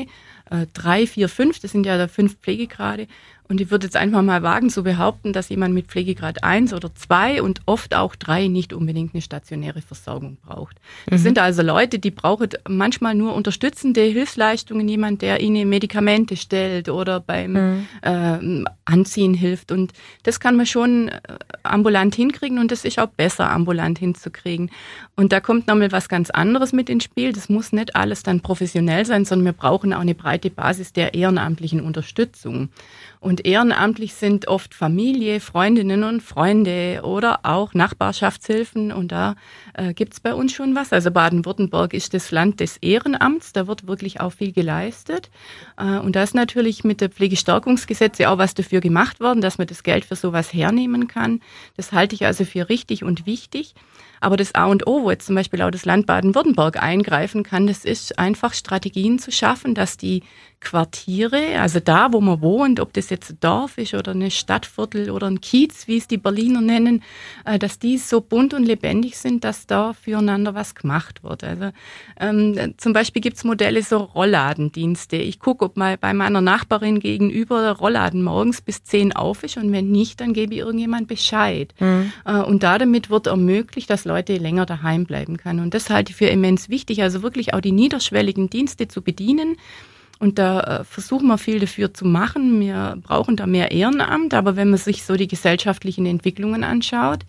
3, 4, 5, das sind ja 5 Pflegegrade. Und ich würde jetzt einfach mal wagen zu behaupten, dass jemand mit Pflegegrad 1 oder 2 und oft auch 3 nicht unbedingt eine stationäre Versorgung braucht. Das sind also Leute, die brauchen manchmal nur unterstützende Hilfsleistungen, jemand, der ihnen Medikamente stellt oder beim Anziehen hilft. Und das kann man schon ambulant hinkriegen und das ist auch besser, ambulant hinzukriegen. Und da kommt nochmal was ganz anderes mit ins Spiel. Das muss nicht alles dann professionell sein, sondern wir brauchen auch eine breite Basis der ehrenamtlichen Unterstützung. Und ehrenamtlich sind oft Familie, Freundinnen und Freunde oder auch Nachbarschaftshilfen. Und da gibt's bei uns schon was. Also Baden-Württemberg ist das Land des Ehrenamts. Da wird wirklich auch viel geleistet. Und da ist natürlich mit der Pflegestärkungsgesetz ja auch was dafür gemacht worden, dass man das Geld für sowas hernehmen kann. Das halte ich also für richtig und wichtig. Aber das A und O, wo jetzt zum Beispiel auch das Land Baden-Württemberg eingreifen kann, das ist einfach Strategien zu schaffen, dass die Quartiere, also da, wo man wohnt, ob das jetzt ein Dorf ist oder eine Stadtviertel oder ein Kiez, wie es die Berliner nennen, dass die so bunt und lebendig sind, dass da füreinander was gemacht wird. Also zum Beispiel gibt's Modelle, so Rollladendienste. Ich gucke, ob mal bei meiner Nachbarin gegenüber der Rollladen morgens bis 10 auf ist und wenn nicht, dann gebe ich irgendjemand Bescheid. Und damit wird ermöglicht, dass Leute länger daheim bleiben können. Und das halte ich für immens wichtig, also wirklich auch die niederschwelligen Dienste zu bedienen. Und da versuchen wir viel dafür zu machen. Wir brauchen da mehr Ehrenamt, aber wenn man sich so die gesellschaftlichen Entwicklungen anschaut,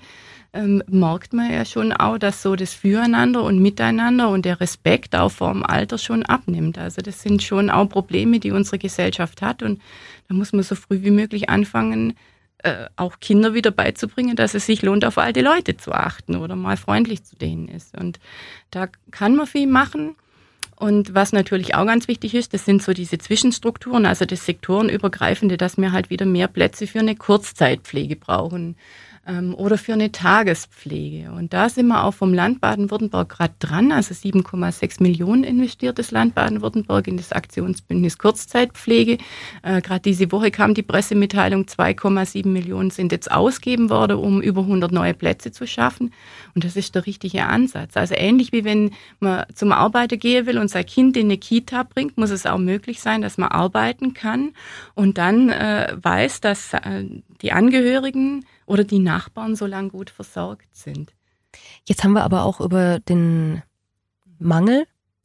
merkt man ja schon auch, dass so das Füreinander und Miteinander und der Respekt auch vor dem Alter schon abnimmt. Also das sind schon auch Probleme, die unsere Gesellschaft hat und da muss man so früh wie möglich anfangen, auch Kinder wieder beizubringen, dass es sich lohnt, auf alte Leute zu achten oder mal freundlich zu denen ist. Und da kann man viel machen. Und was natürlich auch ganz wichtig ist, das sind so diese Zwischenstrukturen, also das Sektorenübergreifende, dass wir halt wieder mehr Plätze für eine Kurzzeitpflege brauchen oder für eine Tagespflege. Und da sind wir auch vom Land Baden-Württemberg gerade dran. Also 7,6 Millionen investiert das Land Baden-Württemberg in das Aktionsbündnis Kurzzeitpflege. Gerade diese Woche kam die Pressemitteilung, 2,7 Millionen sind jetzt ausgegeben worden, um über 100 neue Plätze zu schaffen. Und das ist der richtige Ansatz. Also ähnlich wie wenn man zum Arbeiten gehen will und sein Kind in eine Kita bringt, muss es auch möglich sein, dass man arbeiten kann und dann weiß, dass die Angehörigen oder die Nachbarn so lange gut versorgt sind. Jetzt haben wir aber auch über den Mangel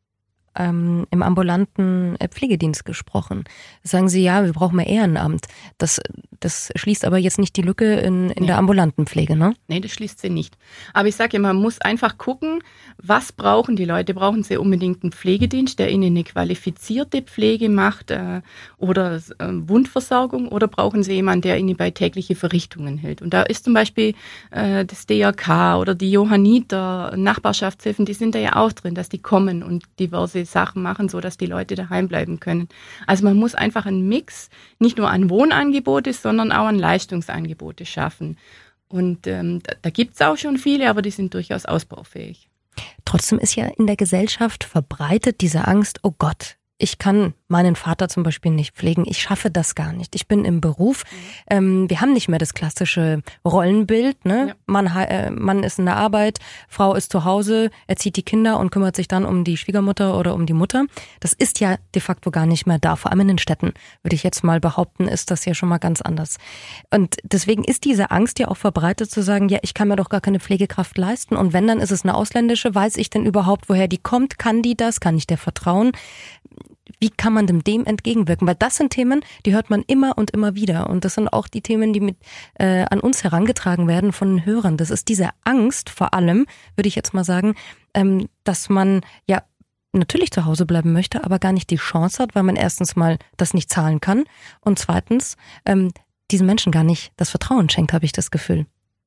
im ambulanten Pflegedienst gesprochen. Sagen Sie, ja, wir brauchen mehr Ehrenamt. Das schließt aber jetzt nicht die Lücke in der ambulanten Pflege, ne? Nee, das schließt sie nicht. Aber ich sage immer, man muss einfach gucken, was brauchen die Leute? Brauchen sie unbedingt einen Pflegedienst, der ihnen eine qualifizierte Pflege macht oder Wundversorgung oder brauchen sie jemanden, der ihnen bei täglichen Verrichtungen hält? Und da ist zum Beispiel das DRK oder die Johanniter, Nachbarschaftshilfen, die sind da ja auch drin, dass die kommen und diverse Sachen machen, so dass die Leute daheim bleiben können. Also man muss einfach einen Mix, nicht nur an Wohnangebote, sondern auch an Leistungsangebote schaffen. Und da gibt's auch schon viele, aber die sind durchaus ausbaufähig. Trotzdem ist ja in der Gesellschaft verbreitet diese Angst, oh Gott, ich kann meinen Vater zum Beispiel nicht pflegen, ich schaffe das gar nicht. Ich bin im Beruf, wir haben nicht mehr das klassische Rollenbild, ne? Ja. Mann ist in der Arbeit, Frau ist zu Hause, erzieht die Kinder und kümmert sich dann um die Schwiegermutter oder um die Mutter. Das ist ja de facto gar nicht mehr da, vor allem in den Städten, würde ich jetzt mal behaupten, ist das ja schon mal ganz anders. Und deswegen ist diese Angst ja auch verbreitet zu sagen, ja, ich kann mir doch gar keine Pflegekraft leisten und wenn, dann ist es eine ausländische, weiß ich denn überhaupt, woher die kommt, kann die das, kann ich der vertrauen? Wie kann man dem entgegenwirken? Weil das sind Themen, die hört man immer und immer wieder. Und das sind auch die Themen, die an uns herangetragen werden von den Hörern. Das ist diese Angst vor allem, würde ich jetzt mal sagen, dass man ja natürlich zu Hause bleiben möchte, aber gar nicht die Chance hat, weil man erstens mal das nicht zahlen kann und zweitens diesen Menschen gar nicht das Vertrauen schenkt, habe ich das Gefühl.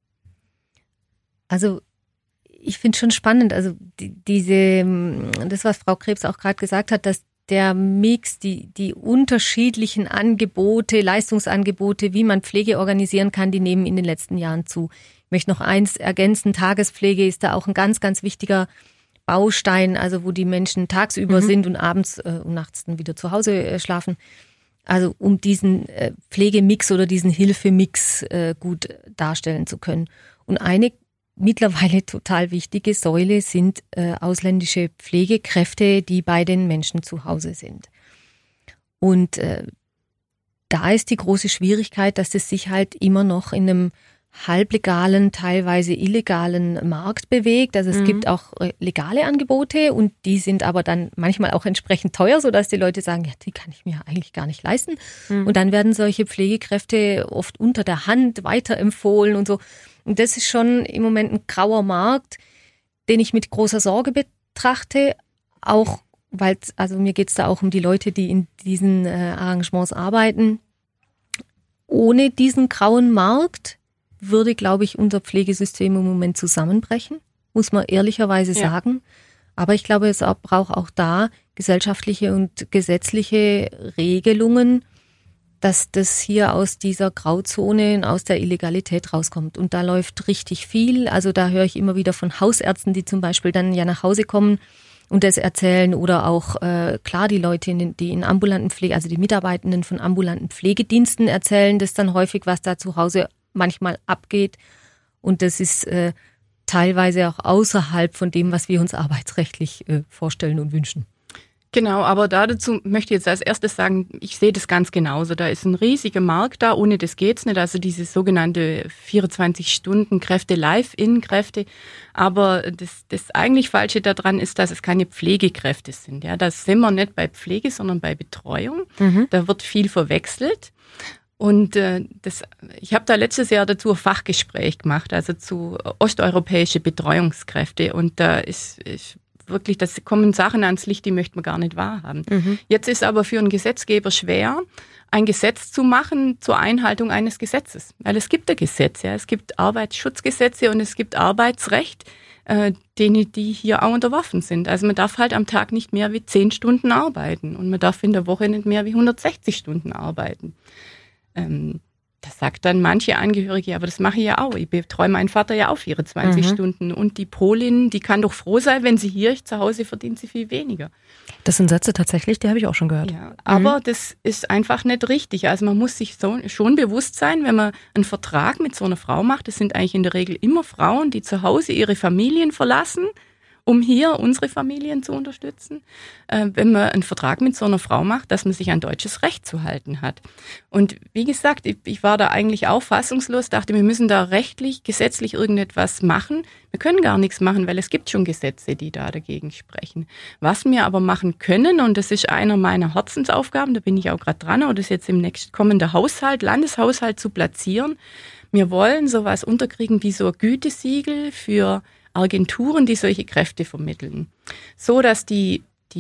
Also ich finde schon spannend, also das, was Frau Krebs auch gerade gesagt hat, dass der Mix, die unterschiedlichen Angebote, Leistungsangebote, wie man Pflege organisieren kann, die nehmen in den letzten Jahren zu. Ich möchte noch eins ergänzen, Tagespflege ist da auch ein ganz, ganz wichtiger Baustein, also wo die Menschen tagsüber sind und abends und nachts dann wieder zu Hause schlafen. Also um diesen Pflegemix oder diesen Hilfemix gut darstellen zu können. Und eine mittlerweile total wichtige Säule sind ausländische Pflegekräfte, die bei den Menschen zu Hause sind. Und da ist die große Schwierigkeit, dass es sich halt immer noch in einem halblegalen, teilweise illegalen Markt bewegt. Also es gibt auch legale Angebote und die sind aber dann manchmal auch entsprechend teuer, sodass die Leute sagen, ja, die kann ich mir eigentlich gar nicht leisten. Und dann werden solche Pflegekräfte oft unter der Hand weiterempfohlen und so. Und das ist schon im Moment ein grauer Markt, den ich mit großer Sorge betrachte, auch weil, also mir geht es da auch um die Leute, die in diesen Arrangements arbeiten. Ohne diesen grauen Markt würde, glaube ich, unser Pflegesystem im Moment zusammenbrechen, muss man ehrlicherweise sagen. Aber ich glaube, es braucht auch da gesellschaftliche und gesetzliche Regelungen, dass das hier aus dieser Grauzone und aus der Illegalität rauskommt. Und da läuft richtig viel. Also da höre ich immer wieder von Hausärzten, die zum Beispiel dann ja nach Hause kommen und das erzählen, oder auch, klar, die Leute, die in ambulanten Pflege, also die Mitarbeitenden von ambulanten Pflegediensten erzählen das dann häufig, was da zu Hause manchmal abgeht. Und das ist teilweise auch außerhalb von dem, was wir uns arbeitsrechtlich vorstellen und wünschen. Genau, aber dazu möchte ich jetzt als erstes sagen, ich sehe das ganz genauso. Da ist ein riesiger Markt da, ohne das geht's nicht. Also diese sogenannte 24-Stunden-Kräfte, Live-In-Kräfte. Aber das eigentlich Falsche daran ist, dass es keine Pflegekräfte sind. Ja, das sind wir nicht bei Pflege, sondern bei Betreuung. Da wird viel verwechselt. Und ich habe da letztes Jahr dazu ein Fachgespräch gemacht, also zu osteuropäische Betreuungskräfte. Und da ist wirklich, da kommen Sachen ans Licht, die möchte man gar nicht wahrhaben. Jetzt ist aber für einen Gesetzgeber schwer, ein Gesetz zu machen zur Einhaltung eines Gesetzes. Weil es gibt ein Gesetz, ja, es gibt Arbeitsschutzgesetze und es gibt Arbeitsrecht, denen die hier auch unterworfen sind. Also man darf halt am Tag nicht mehr wie 10 Stunden arbeiten und man darf in der Woche nicht mehr wie 160 Stunden arbeiten. Das sagt dann manche Angehörige, aber das mache ich ja auch. Ich betreue meinen Vater ja auch 24 Stunden. Und die Polin, die kann doch froh sein, wenn sie hier ist. Zu Hause verdient sie viel weniger. Das sind Sätze tatsächlich, die habe ich auch schon gehört. Ja, aber das ist einfach nicht richtig. Also man muss sich schon bewusst sein, wenn man einen Vertrag mit so einer Frau macht, das sind eigentlich in der Regel immer Frauen, die zu Hause ihre Familien verlassen, um hier unsere Familien zu unterstützen, wenn man einen Vertrag mit so einer Frau macht, dass man sich an deutsches Recht zu halten hat. Und wie gesagt, ich war da eigentlich auch fassungslos, dachte, wir müssen da rechtlich, gesetzlich irgendetwas machen. Wir können gar nichts machen, weil es gibt schon Gesetze, die da dagegen sprechen. Was wir aber machen können, und das ist einer meiner Herzensaufgaben, da bin ich auch gerade dran, oder das jetzt im nächsten kommenden Haushalt, Landeshaushalt zu platzieren. Wir wollen sowas unterkriegen wie so ein Gütesiegel für Agenturen, die solche Kräfte vermitteln, so dass die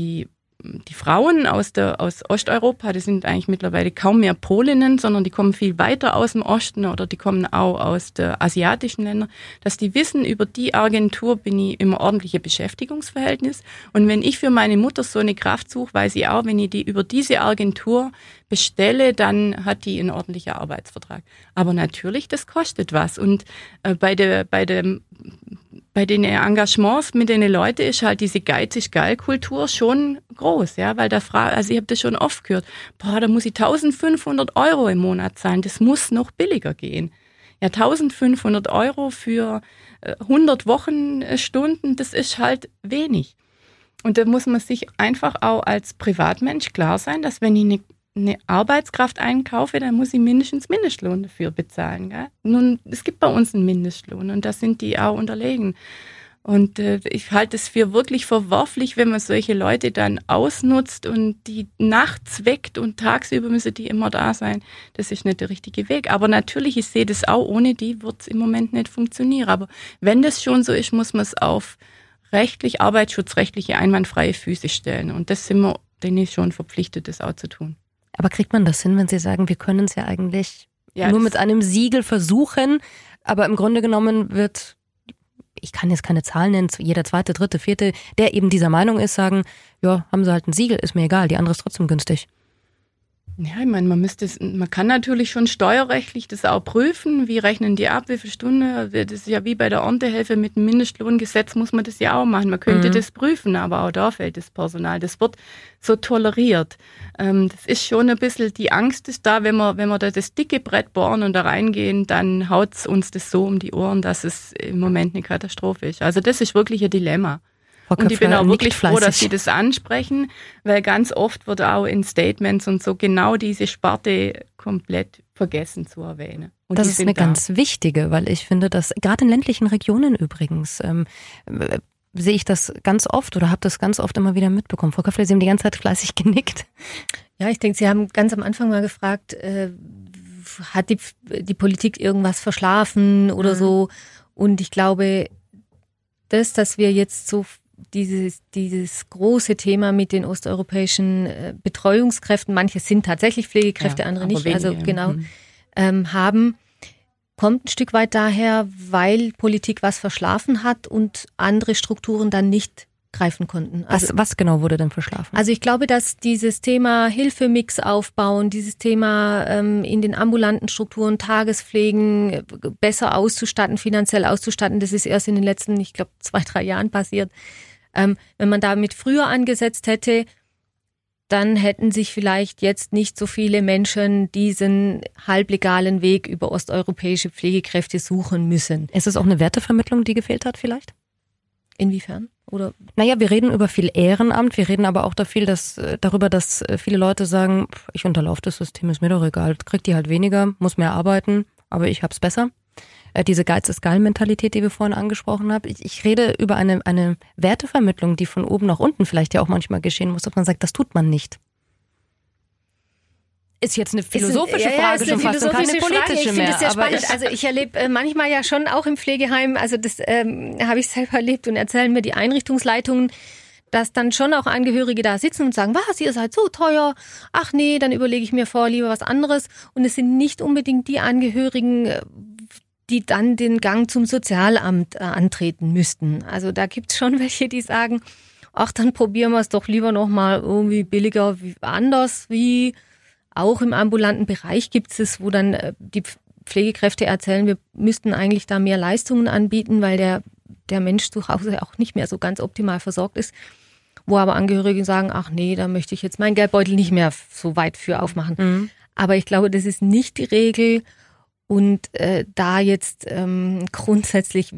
Frauen aus Osteuropa, das sind eigentlich mittlerweile kaum mehr Polinnen, sondern die kommen viel weiter aus dem Osten oder die kommen auch aus den asiatischen Ländern, dass die wissen, über die Agentur bin ich im ordentlichen Beschäftigungsverhältnis. Und wenn ich für meine Mutter so eine Kraft suche, weiß ich auch, wenn ich die über diese Agentur bestelle, dann hat die einen ordentlichen Arbeitsvertrag. Aber natürlich, das kostet was. Und bei den Engagements mit den Leuten ist halt diese geizig-geil-Kultur schon groß, ja, weil also ich habe das schon oft gehört, da muss ich 1.500 € im Monat zahlen, das muss noch billiger gehen. Ja, 1.500 € für 100 Wochenstunden, das ist halt wenig. Und da muss man sich einfach auch als Privatmensch klar sein, dass wenn ich eine Arbeitskraft einkaufe, dann muss ich mindestens Mindestlohn dafür bezahlen. Gell? Nun, es gibt bei uns einen Mindestlohn und da sind die auch unterlegen. Und ich halte es für wirklich verwerflich, wenn man solche Leute dann ausnutzt und die nachts weckt und tagsüber müssen die immer da sein. Das ist nicht der richtige Weg. Aber natürlich, ich sehe das auch, ohne die wird es im Moment nicht funktionieren. Aber wenn das schon so ist, muss man es auf arbeitsschutzrechtliche einwandfreie Füße stellen. Und das sind wir, denen ist schon verpflichtet, das auch zu tun. Aber kriegt man das hin, wenn Sie sagen, wir können es ja eigentlich nur mit einem Siegel versuchen, aber im Grunde genommen wird, ich kann jetzt keine Zahlen nennen, jeder zweite, dritte, vierte, der eben dieser Meinung ist, sagen, ja, haben Sie halt ein Siegel, ist mir egal, die andere ist trotzdem günstig. Ja, ich meine, man kann natürlich schon steuerrechtlich das auch prüfen. Wie rechnen die ab, wie viele Stunden? Das ist ja wie bei der Erntehelfer mit dem Mindestlohngesetz muss man das ja auch machen. Man könnte das prüfen, aber auch da fehlt das Personal. Das wird so toleriert. Das ist schon ein bisschen, die Angst ist da, wenn wir da das dicke Brett bohren und da reingehen, dann haut's uns das so um die Ohren, dass es im Moment eine Katastrophe ist. Also das ist wirklich ein Dilemma. Und ich bin auch wirklich froh, dass Sie das ansprechen, weil ganz oft wird auch in Statements und so genau diese Sparte komplett vergessen zu erwähnen. Und das ist eine ganz wichtige, weil ich finde, dass gerade in ländlichen Regionen übrigens sehe ich das ganz oft oder habe das ganz oft immer wieder mitbekommen. Frau Köffler, Sie haben die ganze Zeit fleißig genickt. Ja, ich denke, Sie haben ganz am Anfang mal gefragt, hat die Politik irgendwas verschlafen oder so? Und ich glaube, dass wir jetzt so dieses große Thema mit den osteuropäischen Betreuungskräften, manche sind tatsächlich Pflegekräfte, andere nicht, wenige, also genau, haben, kommt ein Stück weit daher, weil Politik was verschlafen hat und andere Strukturen dann nicht greifen konnten. Also, was genau wurde denn verschlafen? Also ich glaube, dass dieses Thema Hilfemix aufbauen, dieses Thema in den ambulanten Strukturen Tagespflegen besser auszustatten, finanziell auszustatten, das ist erst in den letzten, ich glaube, 2-3 Jahren passiert. Wenn man damit früher angesetzt hätte, dann hätten sich vielleicht jetzt nicht so viele Menschen diesen halblegalen Weg über osteuropäische Pflegekräfte suchen müssen. Ist es auch eine Wertevermittlung, die gefehlt hat vielleicht? Inwiefern? Oder? Naja, wir reden über viel Ehrenamt, wir reden aber auch darüber, dass viele Leute sagen, ich unterlaufe das System, ist mir doch egal, kriegt die halt weniger, muss mehr arbeiten, aber ich hab's besser. Diese Geiz-ist-geil-Mentalität, die wir vorhin angesprochen haben. Ich rede über eine Wertevermittlung, die von oben nach unten vielleicht ja auch manchmal geschehen muss, dass man sagt, das tut man nicht. Ist jetzt eine philosophische Frage schon fast und keine politische mehr. Ich finde es sehr spannend. Also ich erlebe manchmal ja schon auch im Pflegeheim, also das habe ich selber erlebt und erzählen mir die Einrichtungsleitungen, dass dann schon auch Angehörige da sitzen und sagen, was, ihr seid so teuer, ach nee, dann überlege ich mir lieber was anderes. Und es sind nicht unbedingt die Angehörigen, die dann den Gang zum Sozialamt antreten müssten. Also da gibt's schon welche, die sagen, ach, dann probieren wir es doch lieber nochmal irgendwie billiger, anders, wie auch im ambulanten Bereich gibt's es, wo dann die Pflegekräfte erzählen, wir müssten eigentlich da mehr Leistungen anbieten, weil der Mensch zu Hause auch nicht mehr so ganz optimal versorgt ist. Wo aber Angehörige sagen, ach nee, da möchte ich jetzt meinen Geldbeutel nicht mehr so weit für aufmachen. Mhm. Aber ich glaube, das ist nicht die Regel. Und da jetzt grundsätzlich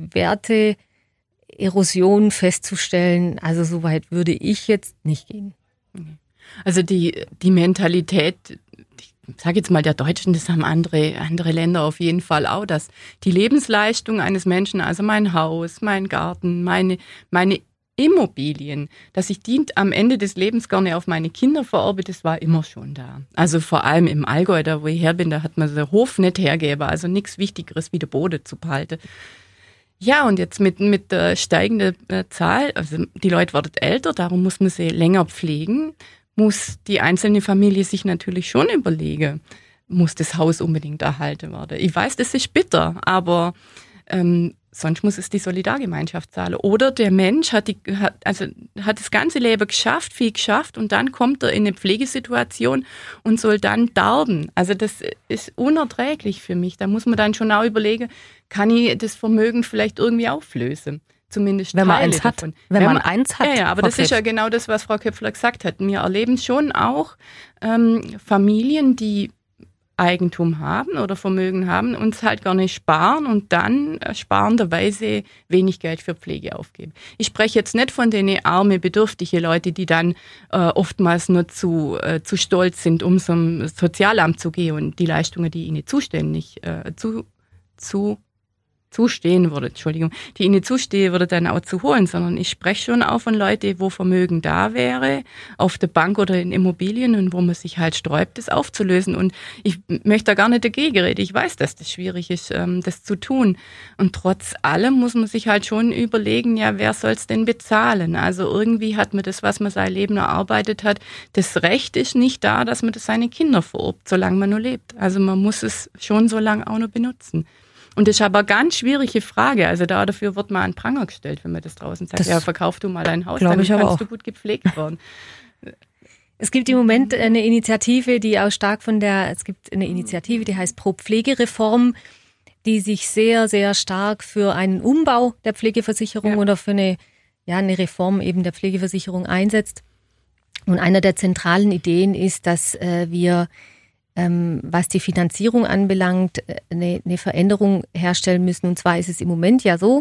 Werteerosion festzustellen, also so weit würde ich jetzt nicht gehen. Also die Mentalität, ich sage jetzt mal der Deutschen, das haben andere Länder auf jeden Fall auch, dass die Lebensleistung eines Menschen, also mein Haus, mein Garten, meine Immobilien, dass ich die am Ende des Lebens gerne auf meine Kinder vererbe, das war immer schon da. Also vor allem im Allgäu, da wo ich her bin, da hat man den Hof nicht hergegeben, also nichts Wichtigeres wie der Boden zu behalten. Ja, und jetzt mit der steigenden Zahl, also die Leute werden älter, darum muss man sie länger pflegen, muss die einzelne Familie sich natürlich schon überlegen, muss das Haus unbedingt erhalten werden. Ich weiß, das ist bitter, aber sonst muss es die Solidargemeinschaft zahlen. Oder der Mensch hat das ganze Leben viel geschafft und dann kommt er in eine Pflegesituation und soll dann darben. Also das ist unerträglich für mich. Da muss man dann schon auch überlegen, kann ich das Vermögen vielleicht irgendwie auflösen? Zumindest wenn man eins hat. Wenn man eins hat. Ja, aber das ist ja genau das, was Frau Köpfler gesagt hat. Wir erleben schon auch Familien, die Eigentum haben oder Vermögen haben, uns halt gar nicht sparen und dann sparenderweise wenig Geld für Pflege aufgeben. Ich spreche jetzt nicht von den arme, bedürftige Leute, die dann oftmals nur zu stolz sind, um zum Sozialamt zu gehen und die Leistungen, die ihnen zustehen würde, dann auch zu holen, sondern ich spreche schon auch von Leuten, wo Vermögen da wäre, auf der Bank oder in Immobilien und wo man sich halt sträubt, das aufzulösen. Und ich möchte da gar nicht dagegen reden. Ich weiß, dass das schwierig ist, das zu tun. Und trotz allem muss man sich halt schon überlegen, ja, wer soll es denn bezahlen? Also irgendwie hat man das, was man sein Leben erarbeitet hat, das Recht ist nicht da, dass man das seine Kinder vererbt, solange man nur lebt. Also man muss es schon so lange auch noch benutzen. Und das ist aber eine ganz schwierige Frage. Also dafür wird man an Pranger gestellt, wenn man das draußen sagt. Ja, verkauf du mal dein Haus, dann kannst du gut gepflegt werden. Es gibt im Moment eine Initiative, die auch stark es gibt eine Initiative, die heißt Pro-Pflegereform, die sich sehr, sehr stark für einen Umbau der Pflegeversicherung oder für eine Reform eben der Pflegeversicherung einsetzt. Und einer der zentralen Ideen ist, dass wir was die Finanzierung anbelangt, eine Veränderung herstellen müssen. Und zwar ist es im Moment ja so,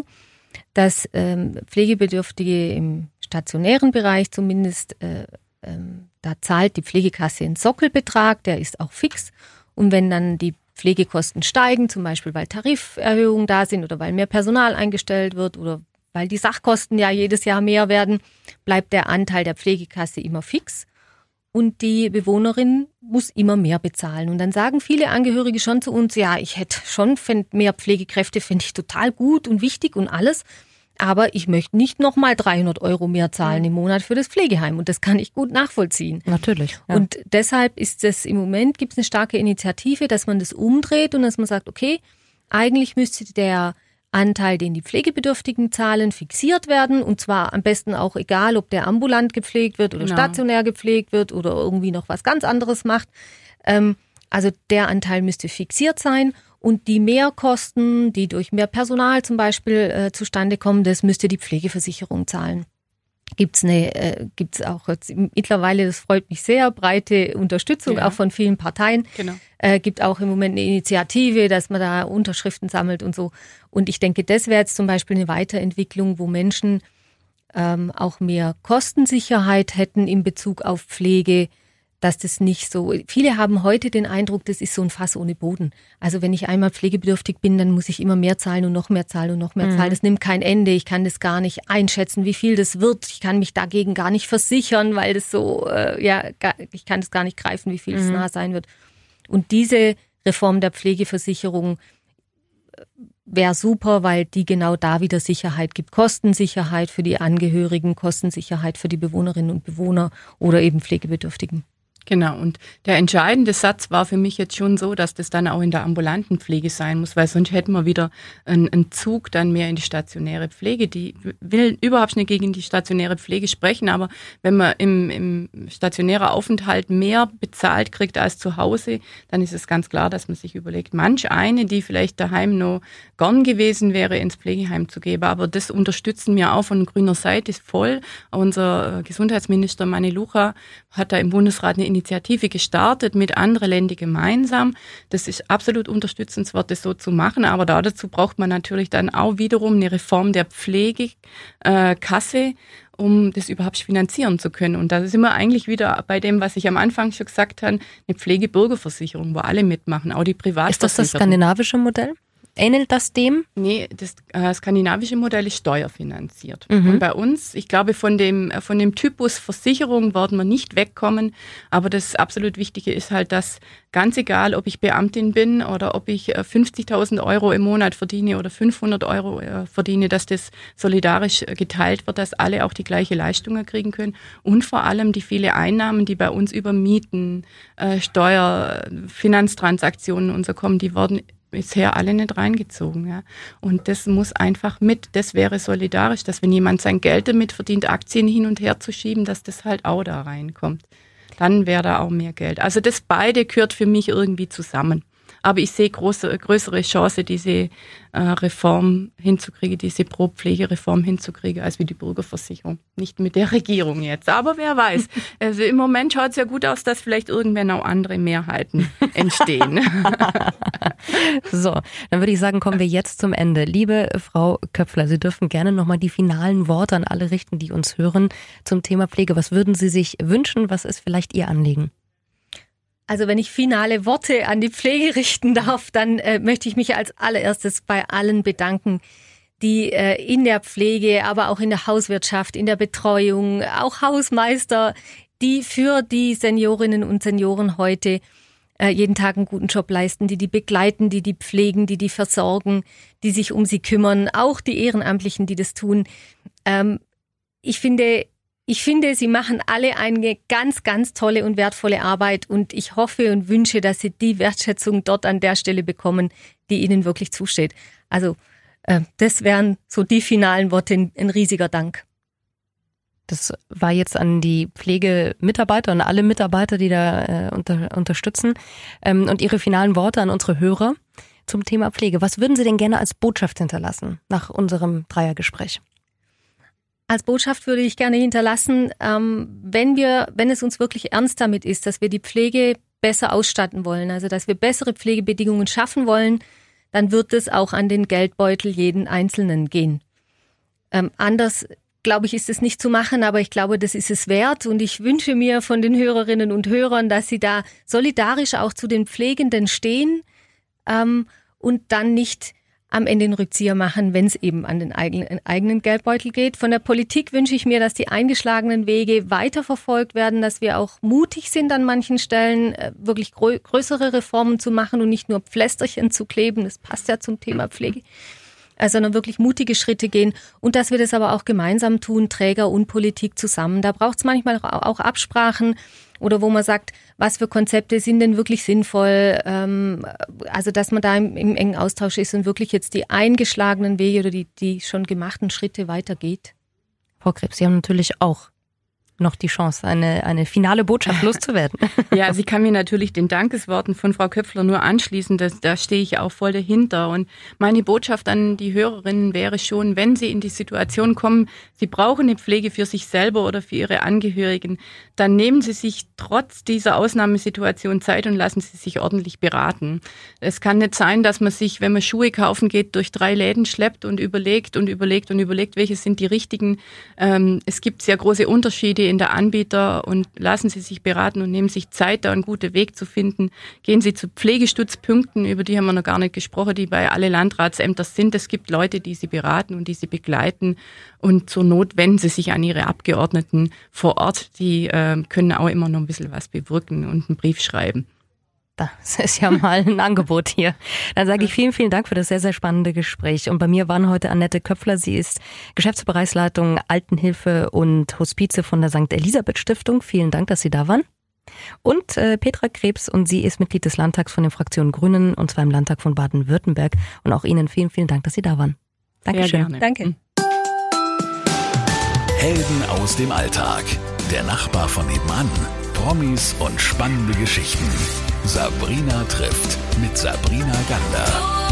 dass Pflegebedürftige im stationären Bereich zumindest, da zahlt die Pflegekasse einen Sockelbetrag, der ist auch fix. Und wenn dann die Pflegekosten steigen, zum Beispiel weil Tariferhöhungen da sind oder weil mehr Personal eingestellt wird oder weil die Sachkosten ja jedes Jahr mehr werden, bleibt der Anteil der Pflegekasse immer fix. Und die Bewohnerin muss immer mehr bezahlen. Und dann sagen viele Angehörige schon zu uns, ja, ich hätte schon, mehr Pflegekräfte fände ich total gut und wichtig und alles. Aber ich möchte nicht nochmal 300 € mehr zahlen im Monat für das Pflegeheim. Und das kann ich gut nachvollziehen. Natürlich. Ja. Und deshalb ist es im Moment, gibt es eine starke Initiative, dass man das umdreht und dass man sagt, okay, eigentlich müsste der Anteil, den die Pflegebedürftigen zahlen, fixiert werden. Und zwar am besten auch egal, ob der ambulant gepflegt wird oder stationär gepflegt wird oder irgendwie noch was ganz anderes macht. Also der Anteil müsste fixiert sein. Und die Mehrkosten, die durch mehr Personal zum Beispiel zustande kommen, das müsste die Pflegeversicherung zahlen. Gibt's auch jetzt mittlerweile, das freut mich sehr, breite Unterstützung auch von vielen Parteien. Genau. Gibt auch im Moment eine Initiative, dass man da Unterschriften sammelt und so. Und ich denke, das wäre jetzt zum Beispiel eine Weiterentwicklung, wo Menschen auch mehr Kostensicherheit hätten in Bezug auf Pflege, dass das nicht so, viele haben heute den Eindruck, das ist so ein Fass ohne Boden. Also wenn ich einmal pflegebedürftig bin, dann muss ich immer mehr zahlen und noch mehr zahlen und noch mehr zahlen. Das nimmt kein Ende. Ich kann das gar nicht einschätzen, wie viel das wird. Ich kann mich dagegen gar nicht versichern, weil das so, ich kann das gar nicht greifen, wie viel es nah sein wird. Und diese Reform der Pflegeversicherung wäre super, weil die genau da wieder Sicherheit gibt. Kostensicherheit für die Angehörigen, Kostensicherheit für die Bewohnerinnen und Bewohner oder eben Pflegebedürftigen. Genau, und der entscheidende Satz war für mich jetzt schon so, dass das dann auch in der ambulanten Pflege sein muss, weil sonst hätten wir wieder einen Zug dann mehr in die stationäre Pflege. Die will überhaupt nicht gegen die stationäre Pflege sprechen, aber wenn man im stationären Aufenthalt mehr bezahlt kriegt als zu Hause, dann ist es ganz klar, dass man sich überlegt, manch eine, die vielleicht daheim noch gern gewesen wäre, ins Pflegeheim zu geben, aber das unterstützen wir auch von grüner Seite voll. Unser Gesundheitsminister Mani Lucha hat da im Bundesrat eine Initiative gestartet mit anderen Ländern gemeinsam. Das ist absolut unterstützenswert, das so zu machen, aber dazu braucht man natürlich dann auch wiederum eine Reform der Pflegekasse, um das überhaupt finanzieren zu können. Und da sind wir eigentlich wieder bei dem, was ich am Anfang schon gesagt habe, eine Pflegebürgerversicherung, wo alle mitmachen, auch die Privatversicherung. Ist das skandinavische Modell? Ähnelt das dem? Nee, das skandinavische Modell ist steuerfinanziert. Und bei uns, ich glaube, von dem Typus Versicherung werden wir nicht wegkommen. Aber das absolut Wichtige ist halt, dass ganz egal, ob ich Beamtin bin oder ob ich 50.000 € im Monat verdiene oder 500 € verdiene, dass das solidarisch geteilt wird, dass alle auch die gleiche Leistungen kriegen können. Und vor allem die vielen Einnahmen, die bei uns über Mieten, Steuer, Finanztransaktionen und so kommen, die werden bisher alle nicht reingezogen. Ja. Und das muss einfach mit, das wäre solidarisch, dass wenn jemand sein Geld damit verdient, Aktien hin und her zu schieben, dass das halt auch da reinkommt. Dann wäre da auch mehr Geld. Also das beide gehört für mich irgendwie zusammen. Aber ich sehe größere Chance, diese Reform hinzukriegen, diese Pro-Pflegereform hinzukriegen, als wie die Bürgerversicherung. Nicht mit der Regierung jetzt, aber wer weiß. Also im Moment schaut es ja gut aus, dass vielleicht irgendwann auch andere Mehrheiten entstehen. So, dann würde ich sagen, kommen wir jetzt zum Ende. Liebe Frau Köpfler, Sie dürfen gerne nochmal die finalen Worte an alle richten, die uns hören zum Thema Pflege. Was würden Sie sich wünschen? Was ist vielleicht Ihr Anliegen? Also wenn ich finale Worte an die Pflege richten darf, dann möchte ich mich als allererstes bei allen bedanken, die in der Pflege, aber auch in der Hauswirtschaft, in der Betreuung, auch Hausmeister, die für die Seniorinnen und Senioren heute jeden Tag einen guten Job leisten, die begleiten, die pflegen, die versorgen, die sich um sie kümmern, auch die Ehrenamtlichen, die das tun. Ich finde, sie machen alle eine ganz, ganz tolle und wertvolle Arbeit und ich hoffe und wünsche, dass sie die Wertschätzung dort an der Stelle bekommen, die ihnen wirklich zusteht. Also das wären so die finalen Worte, ein riesiger Dank. Das war jetzt an die Pflegemitarbeiter und alle Mitarbeiter, die da unterstützen. Und Ihre finalen Worte an unsere Hörer zum Thema Pflege. Was würden Sie denn gerne als Botschaft hinterlassen nach unserem Dreiergespräch? Als Botschaft würde ich gerne hinterlassen, wenn es uns wirklich ernst damit ist, dass wir die Pflege besser ausstatten wollen, also dass wir bessere Pflegebedingungen schaffen wollen, dann wird es auch an den Geldbeutel jeden Einzelnen gehen. Anders, glaube ich, ist es nicht zu machen, aber ich glaube, das ist es wert. Und ich wünsche mir von den Hörerinnen und Hörern, dass sie da solidarisch auch zu den Pflegenden stehen und dann nicht am Ende den Rückzieher machen, wenn es eben an den eigenen Geldbeutel geht. Von der Politik wünsche ich mir, dass die eingeschlagenen Wege weiterverfolgt werden, dass wir auch mutig sind an manchen Stellen, wirklich größere Reformen zu machen und nicht nur Pflästerchen zu kleben. Das passt ja zum Thema Pflege. Sondern wirklich mutige Schritte gehen und dass wir das aber auch gemeinsam tun, Träger und Politik zusammen. Da braucht es manchmal auch Absprachen oder wo man sagt, was für Konzepte sind denn wirklich sinnvoll, also dass man da im engen Austausch ist und wirklich jetzt die eingeschlagenen Wege oder die schon gemachten Schritte weitergeht. Frau Krebs, Sie haben natürlich auch noch die Chance, eine finale Botschaft loszuwerden. Ja, sie kann mir natürlich den Dankesworten von Frau Köpfler nur anschließen, da stehe ich auch voll dahinter. Und meine Botschaft an die Hörerinnen wäre schon, wenn sie in die Situation kommen, sie brauchen eine Pflege für sich selber oder für ihre Angehörigen, dann nehmen sie sich trotz dieser Ausnahmesituation Zeit und lassen sie sich ordentlich beraten. Es kann nicht sein, dass man sich, wenn man Schuhe kaufen geht, durch 3 Läden schleppt und überlegt, welche sind die richtigen. Es gibt sehr große Unterschiede in der Anbieter und lassen Sie sich beraten und nehmen sich Zeit, da einen guten Weg zu finden. Gehen Sie zu Pflegestützpunkten, über die haben wir noch gar nicht gesprochen, die bei alle Landratsämter sind. Es gibt Leute, die Sie beraten und die Sie begleiten und zur Not wenden Sie sich an Ihre Abgeordneten vor Ort. Die können auch immer noch ein bisschen was bewirken und einen Brief schreiben. Das ist ja mal ein Angebot hier. Dann sage ich vielen, vielen Dank für das sehr, sehr spannende Gespräch. Und bei mir waren heute Annette Köpfler. Sie ist Geschäftsbereichsleitung Altenhilfe und Hospize von der St. Elisabeth Stiftung. Vielen Dank, dass Sie da waren. Und Petra Krebs, und sie ist Mitglied des Landtags von der Fraktion Grünen, und zwar im Landtag von Baden-Württemberg. Und auch Ihnen vielen, vielen Dank, dass Sie da waren. Dankeschön. Danke. Helden aus dem Alltag. Der Nachbar von nebenan. Promis und spannende Geschichten. Sabrina trifft mit Sabrina Gander.